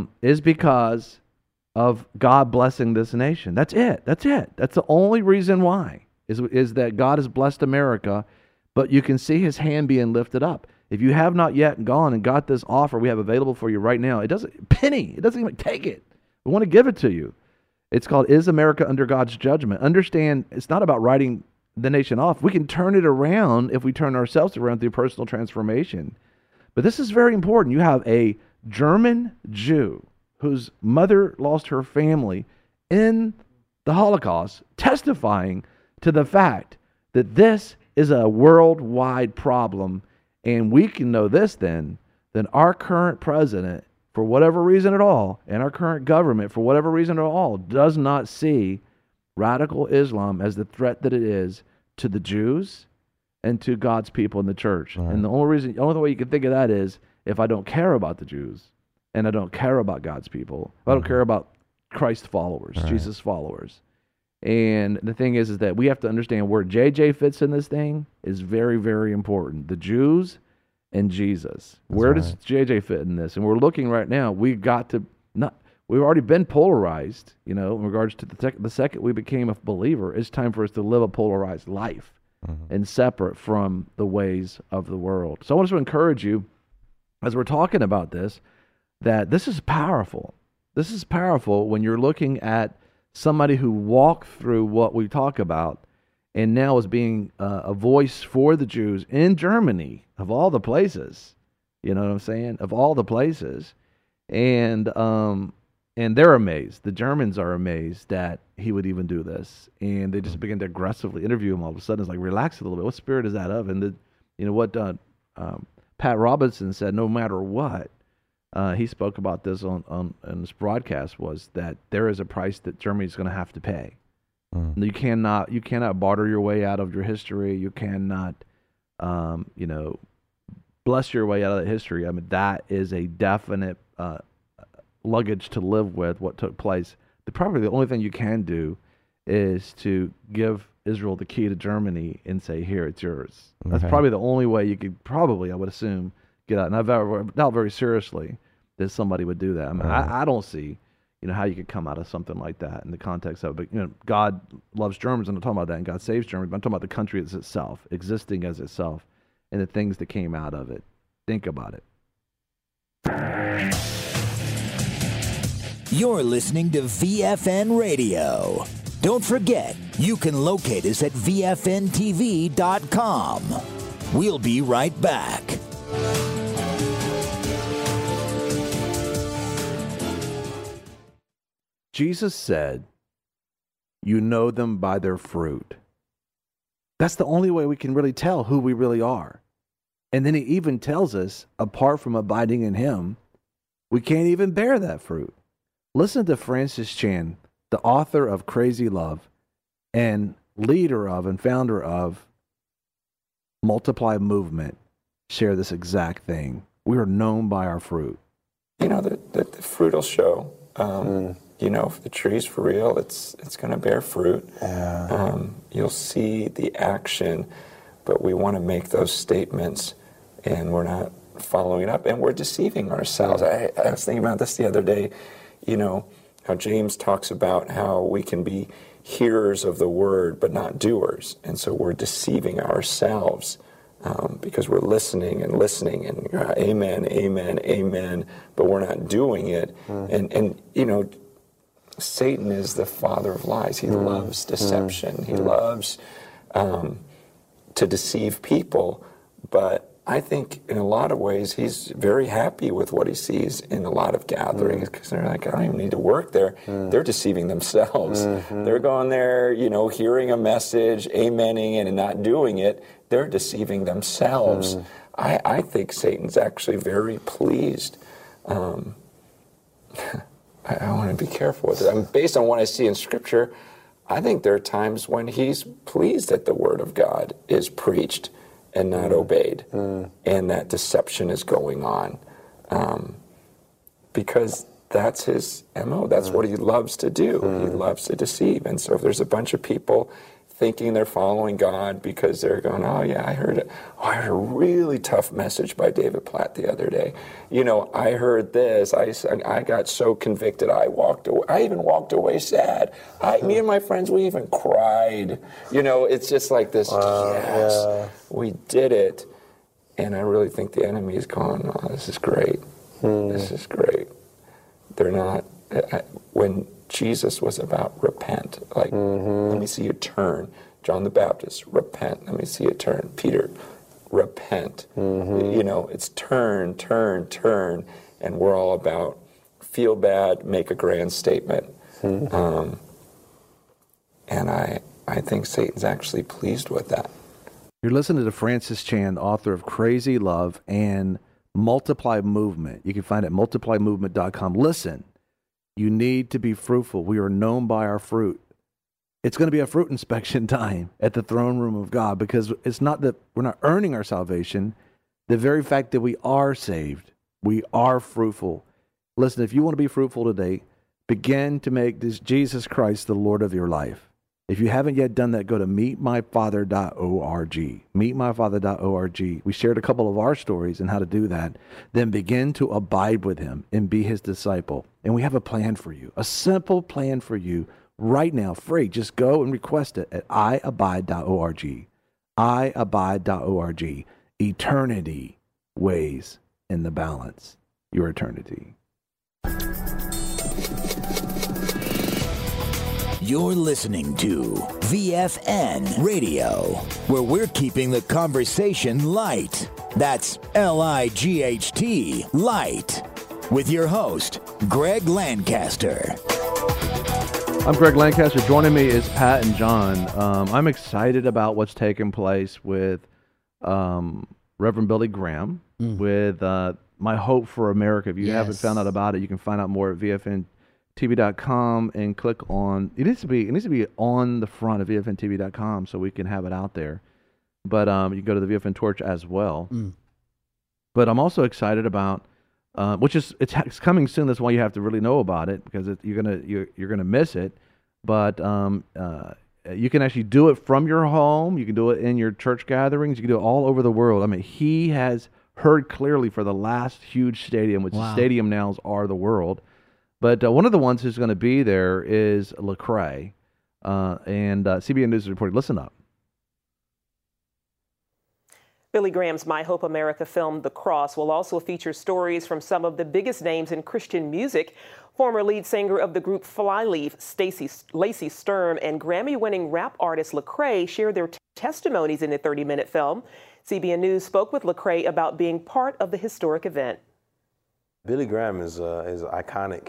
Speaker 2: because of God blessing this nation. That's it. That's the only reason why is that God has blessed America, but you can see His hand being lifted up. If you have not yet gone and got this offer we have available for you right now, it doesn't even take it. We want to give it to you. It's called Is America Under God's Judgment? Understand, it's not about writing the nation off. We can turn it around if we turn ourselves around through personal transformation. But this is very important. You have a German Jew whose mother lost her family in the Holocaust testifying to the fact that this is a worldwide problem. And we can know this then our current president, for whatever reason at all, and our current government, for whatever reason at all, does not see radical Islam as the threat that it is to the Jews and to God's people in the church. Right. And the only way you can think of that is if I don't care about the Jews and I don't care about God's people, if I don't care about Christ followers, right, Jesus followers. And the thing is that we have to understand where JJ fits in this thing is very, very important. The Jews and Jesus. Where does JJ fit in this? And we're looking right now, we've already been polarized, in regards to the second we became a believer, it's time for us to live a polarized life and separate from the ways of the world. So I want to encourage you, as we're talking about this, that this is powerful. This is powerful when you're looking at somebody who walked through what we talk about and now is being a voice for the Jews in Germany, of all the places. You know what I'm saying? Of all the places. And they're amazed. The Germans are amazed that he would even do this. And they just begin to aggressively interview him all of a sudden. It's like, relax a little bit. What spirit is that of? And what Pat Robertson said, no matter what, he spoke about this on this broadcast, was that there is a price that Germany's going to have to pay. You cannot barter your way out of your history. You cannot, bless your way out of that history. I mean, that is a definite luggage to live with what took place. Probably the only thing you can do is to give Israel the key to Germany and say, here, it's yours. That's probably the only way you could probably, I would assume, get out. And I've doubt very seriously that somebody would do that. I mean, I don't see how you could come out of something like that in the context of it. But, God loves Germans, and I'm talking about that, and God saves Germans, but I'm talking about the country as itself, existing as itself, and the things that came out of it. Think about it.
Speaker 5: You're listening to VFN Radio. Don't forget, you can locate us at VFNTV.com. We'll be right back.
Speaker 2: Jesus said, you know them by their fruit. That's the only way we can really tell who we really are. And then he even tells us, apart from abiding in him, we can't even bear that fruit. Listen to Francis Chan, the author of Crazy Love and leader of and founder of Multiply Movement, share this exact thing. We are known by our fruit.
Speaker 12: The fruit will show. if the tree's for real, it's going to bear fruit. You'll see the action, but we want to make those statements, and we're not following it up, and we're deceiving ourselves. I was thinking about this the other day, how James talks about how we can be hearers of the word, but not doers. And so we're deceiving ourselves because we're listening and amen, amen, amen, but we're not doing it. And Satan is the father of lies. He loves deception. He loves to deceive people. But I think in a lot of ways he's very happy with what he sees in a lot of gatherings, because they're like, I don't even need to work there. They're deceiving themselves. They're going there, hearing a message, amening it, and not doing it. They're deceiving themselves. I think Satan's actually very pleased. I want to be careful with it. Based on what I see in Scripture, I think there are times when he's pleased that the Word of God is preached and not obeyed, and that deception is going on, because that's his MO. That's what he loves to do. He loves to deceive. And so if there's a bunch of people thinking they're following God because they're going, oh yeah, I heard a really tough message by David Platt the other day. I heard this. I got so convicted. I even walked away sad. Me and my friends, we even cried. It's just like this. We did it. And I really think the enemy is going, oh, this is great. This is great. They're not. When Jesus was about repent, let me see you turn. John the Baptist, repent. Let me see you turn. Peter, repent. It's turn, turn, turn, and we're all about feel bad, make a grand statement. And I think Satan's actually pleased with that.
Speaker 2: You're listening to Francis Chan, author of Crazy Love and Multiply Movement. You can find it at multiplymovement.com. Listen. You need to be fruitful. We are known by our fruit. It's going to be a fruit inspection time at the throne room of God, because it's not that we're not earning our salvation. The very fact that we are saved, we are fruitful. Listen, if you want to be fruitful today, begin to make this Jesus Christ the Lord of your life. If you haven't yet done that, go to meetmyfather.org. Meetmyfather.org. We shared a couple of our stories and how to do that. Then begin to abide with him and be his disciple. And we have a plan for you, a simple plan for you right now, free. Just go and request it at iabide.org. iabide.org. Eternity weighs in the balance. Your eternity.
Speaker 5: You're listening to VFN Radio, where we're keeping the conversation light. That's LIGHT, light. With your host, Greg Lancaster.
Speaker 2: I'm Greg Lancaster. Joining me is Pat and John. I'm excited about what's taking place with Reverend Billy Graham, with My Hope for America. If you haven't found out about it, you can find out more at VFNTV.com and click on. It needs to be on the front of VFNTV.com so we can have it out there. But you can go to the VFN Torch as well. But I'm also excited about, it's coming soon. That's why you have to really know about it, because you're gonna miss it. But you can actually do it from your home. You can do it in your church gatherings. You can do it all over the world. I mean, he has heard clearly for the last huge stadium, which the stadium nows are the world. But one of the ones who's going to be there is Lecrae, and CBN News is reporting. Listen up.
Speaker 13: Billy Graham's My Hope America film, The Cross, will also feature stories from some of the biggest names in Christian music. Former lead singer of the group Flyleaf, Lacey Sturm, and Grammy-winning rap artist Lecrae share their testimonies in the 30-minute film. CBN News spoke with Lecrae about being part of the historic event.
Speaker 14: Billy Graham is iconic,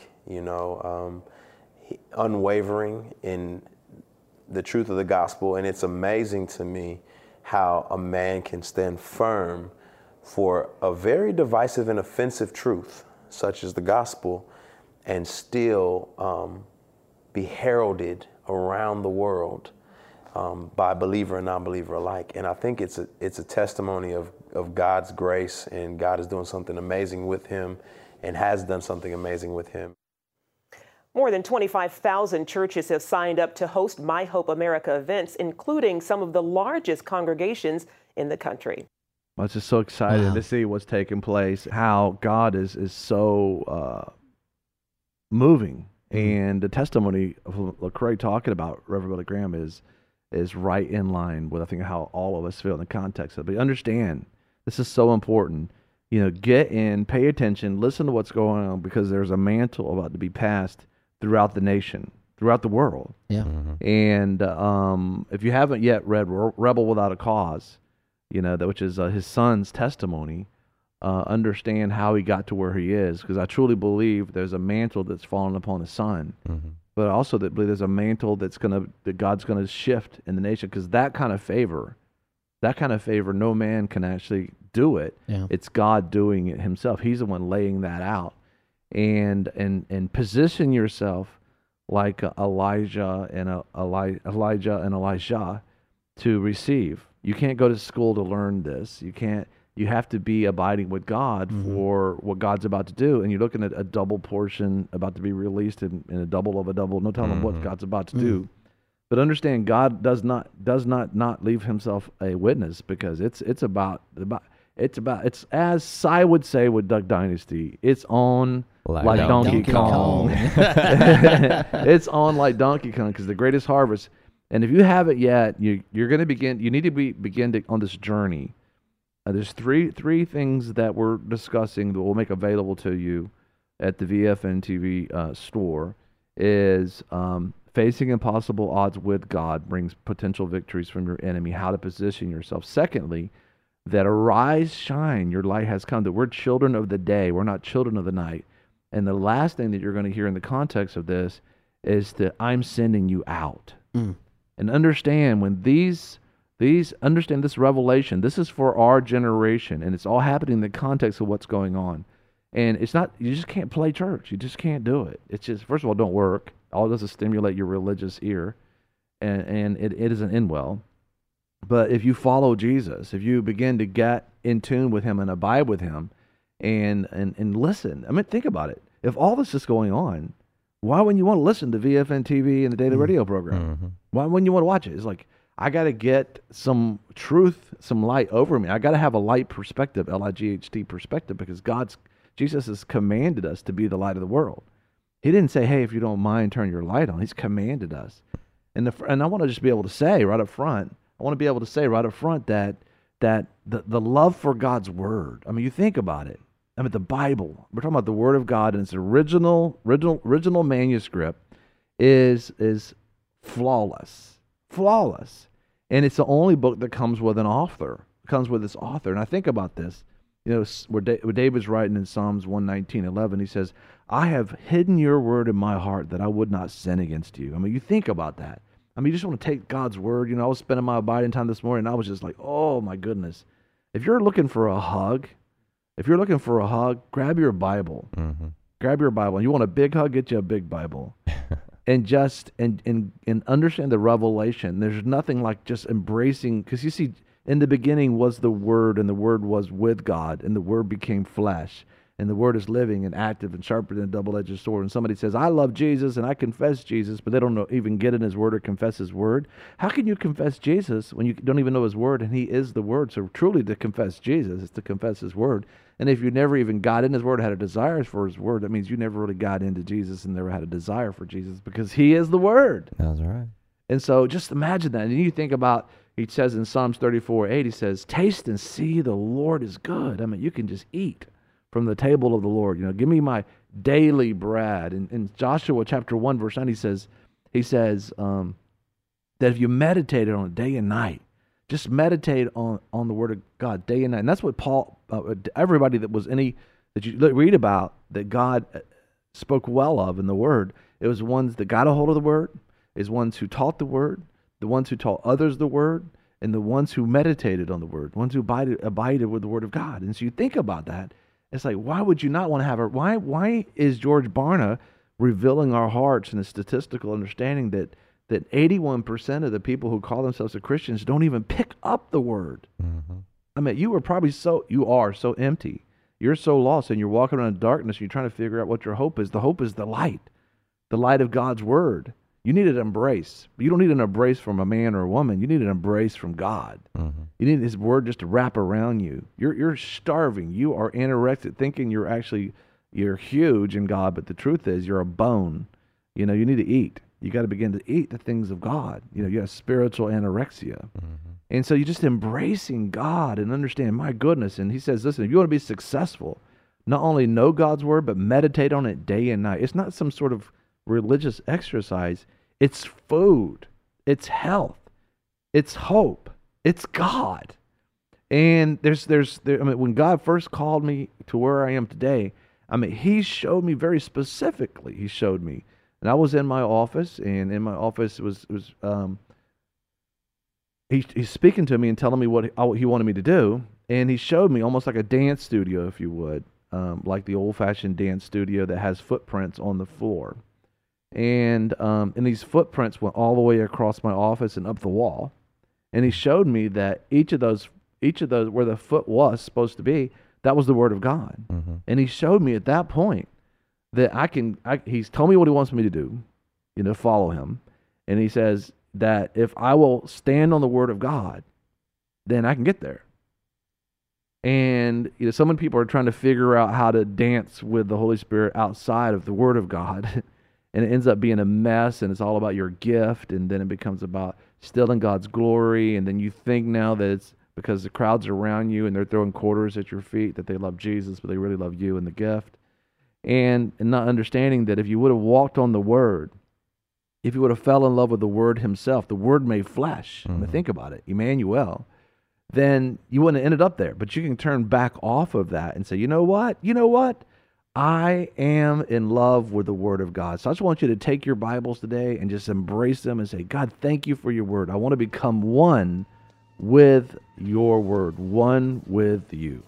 Speaker 14: unwavering in the truth of the gospel, and it's amazing to me how a man can stand firm for a very divisive and offensive truth, such as the gospel, and still be heralded around the world by believer and non-believer alike. And I think it's a testimony of God's grace, and God is doing something amazing with him and has done something amazing with him.
Speaker 13: More than 25,000 churches have signed up to host My Hope America events, including some of the largest congregations in the country.
Speaker 2: I was just so excited to see what's taking place, how God is so moving. And the testimony of Lecrae talking about Reverend Billy Graham is right in line with, I think, how all of us feel in the context of it. But understand, this is so important. You know, get in, pay attention, listen to what's going on, because there's a mantle about to be passed throughout the nation, throughout the world.
Speaker 4: Yeah.
Speaker 2: And if you haven't yet read Rebel Without a Cause, you know, which is his son's testimony, understand how he got to where he is, because I truly believe there's a mantle that's fallen upon his son, but also that believe there's a mantle that God's gonna shift in the nation, because that kind of favor, no man can actually do it.
Speaker 4: Yeah.
Speaker 2: It's God doing it himself. He's the one laying that out, and position yourself like Elijah and Elijah to receive. You can't go to school to learn this. You have to be abiding with God for what God's about to do. And you're looking at a double portion about to be released in a double of a double. No telling what God's about to do. But understand, God does not leave himself a witness, because it's as Cy would say with Duck Dynasty, it's on like Donkey Kong. It's on like Donkey Kong, because the greatest harvest. And if you haven't yet, you're going to begin. You need to begin on this journey. There's three things that we're discussing that we'll make available to you at the VFN TV store. Is facing impossible odds with God brings potential victories from your enemy. How to position yourself. Secondly, that arise, shine, your light has come. That we're children of the day. We're not children of the night. And the last thing that you're going to hear in the context of this is that I'm sending you out. And understand, when understand this revelation, this is for our generation, and it's all happening in the context of what's going on. And it's not, you just can't play church. You just can't do it. It's just, first of all, don't work. All it does is stimulate your religious ear, and it isn't end well. But if you follow Jesus, if you begin to get in tune with him and abide with him and listen, I mean, think about it. If all this is going on, why wouldn't you want to listen to VFN TV and the daily radio program? Why wouldn't you want to watch it? It's like, I got to get some truth, some light over me. I got to have a light perspective, LIGHT perspective, because Jesus has commanded us to be the light of the world. He didn't say, hey, if you don't mind, turn your light on. He's commanded us. And I want to just be able to say right up front, that the love for God's word. I mean, you think about it. I mean, the Bible, we're talking about the Word of God, and its original manuscript is flawless, and it's the only book that comes with an author. It comes with its author, and I think about this. You know, where David's writing in Psalms 119:11, he says, "I have hidden your word in my heart that I would not sin against you." I mean, you think about that. I mean, you just want to take God's word. You know, I was spending my abiding time this morning, and I was just like, oh my goodness. If you're looking for a hug, grab your Bible. Grab your Bible. And you want a big hug, get you a big Bible. and understand the revelation. There's nothing like just embracing, because you see, in the beginning was the Word, and the Word was with God, and the Word became flesh. And the Word is living and active and sharper than a double-edged sword. And somebody says, I love Jesus and I confess Jesus, but they don't even get in his word or confess his word. How can you confess Jesus when you don't even know his word, and he is the word? So truly to confess Jesus is to confess his word. And if you never even got in his word, had a desire for his word, that means you never really got into Jesus and never had a desire for Jesus, because he is the word.
Speaker 3: That's right.
Speaker 2: And so just imagine that. And you think about, he says in Psalms 34:8, he says, taste and see the Lord is good. I mean, you can just eat from the table of the Lord. You know, give me my daily bread. In Joshua chapter 1, verse 9, he says that if you meditate on it day and night, just meditate on the word of God day and night. And that's what Paul, everybody that you read about that God spoke well of in the word, it was ones that got a hold of the word, is ones who taught the word, the ones who taught others the word, and the ones who meditated on the word, ones who abided with the word of God. And so you think about that. It's like, why would you not want to have why is George Barna revealing our hearts in a statistical understanding that 81% of the people who call themselves Christians don't even pick up the word? I mean, you are so empty. You're so lost, and you're walking around in darkness, and you're trying to figure out what your hope is. The hope is the light. the light of God's word. You need an embrace. You don't need an embrace from a man or a woman. You need an embrace from God.
Speaker 3: Mm-hmm.
Speaker 2: You need his word just to wrap around you. You're starving. You are anorexic, thinking you're huge in God, but the truth is you're a bone. You need to eat. You got to begin to eat the things of God. You have spiritual anorexia.
Speaker 3: Mm-hmm.
Speaker 2: And so you're just embracing God and understand, my goodness. And he says, listen, if you want to be successful, not only know God's word, but meditate on it day and night. It's not some sort of religious exercise. It's food. It's health. It's hope. It's God. And when God first called me to where I am today, he showed me very specifically. He showed me. And I was in my office, and in my office he's speaking to me and telling me what he wanted me to do. And he showed me almost like a dance studio, if you would, like the old-fashioned dance studio that has footprints on the floor. And these footprints went all the way across my office and up the wall. And he showed me that each of those where the foot was supposed to be, that was the word of God.
Speaker 3: Mm-hmm.
Speaker 2: And he showed me at that point that he's told me what he wants me to do, follow him. And he says that if I will stand on the word of God, then I can get there. And so many people are trying to figure out how to dance with the Holy Spirit outside of the word of God. And it ends up being a mess, and it's all about your gift, and then it becomes about stealing God's glory, and then you think now that it's because the crowd's around you and they're throwing quarters at your feet that they love Jesus, but they really love you and the gift. And not understanding that if you would have walked on the Word, if you would have fell in love with the Word himself, the Word made flesh, think about it, Emmanuel, then you wouldn't have ended up there. But you can turn back off of that and say, you know what? I am in love with the Word of God. So I just want you to take your Bibles today and just embrace them and say, God, thank you for your Word. I want to become one with your Word, one with you.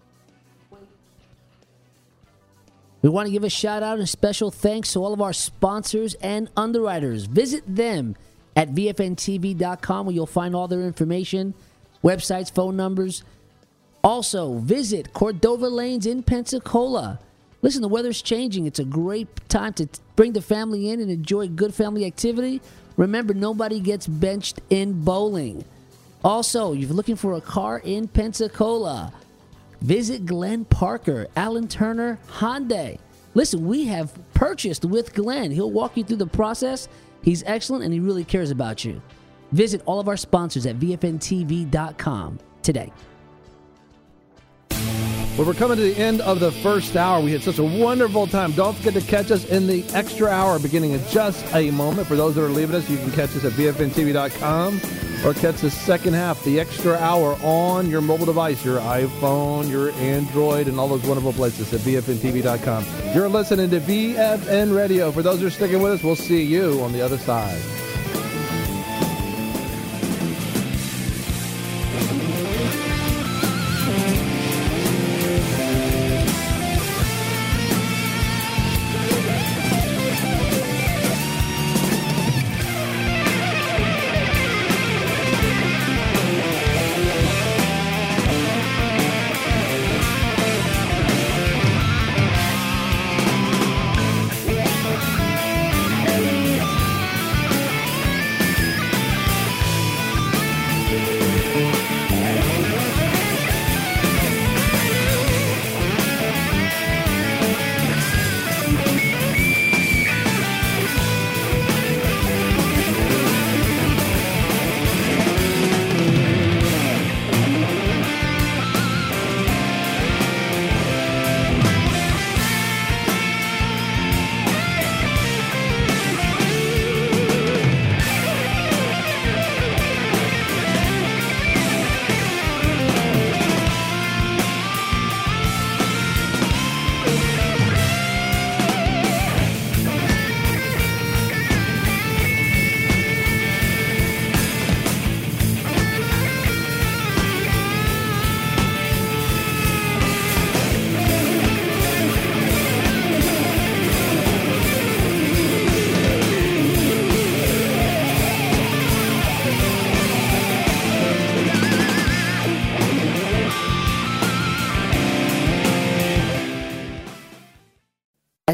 Speaker 4: We want to give a shout out and special thanks to all of our sponsors and underwriters. Visit them at VFNTV.com where you'll find all their information, websites, phone numbers. Also, visit Cordova Lanes in Pensacola. Listen, the weather's changing. It's a great time to bring the family in and enjoy good family activity. Remember, nobody gets benched in bowling. Also, if you're looking for a car in Pensacola, visit Glenn Parker, Alan Turner Hyundai. Listen, we have purchased with Glenn. He'll walk you through the process. He's excellent, and he really cares about you. Visit all of our sponsors at VFNTV.com today.
Speaker 2: Well, we're coming to the end of the first hour. We had such a wonderful time. Don't forget to catch us in the extra hour beginning in just a moment. For those that are leaving us, you can catch us at VFNTV.com or catch the second half, the extra hour, on your mobile device, your iPhone, your Android, and all those wonderful places at VFNTV.com. You're listening to VFN Radio. For those who are sticking with us, we'll see you on the other side.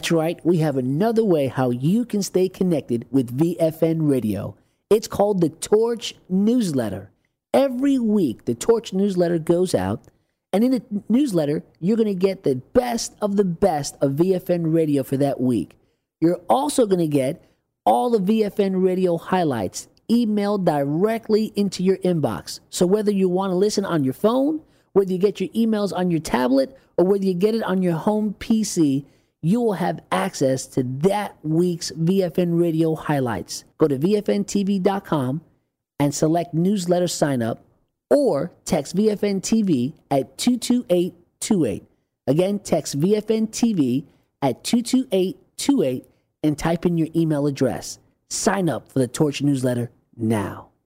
Speaker 4: That's right. We have another way how you can stay connected with VFN Radio. It's called the Torch Newsletter. Every week, the Torch Newsletter goes out, and in the newsletter, you're going to get the best of VFN Radio for that week. You're also going to get all the VFN Radio highlights emailed directly into your inbox. So whether you want to listen on your phone, whether you get your emails on your tablet, or whether you get it on your home PC, you will have access to that week's VFN Radio highlights. Go to VFNTV.com and select newsletter sign up, or text VFN TV at 22828. Again, text VFN TV at 22828 and type in your email address. Sign up for the Torch Newsletter now.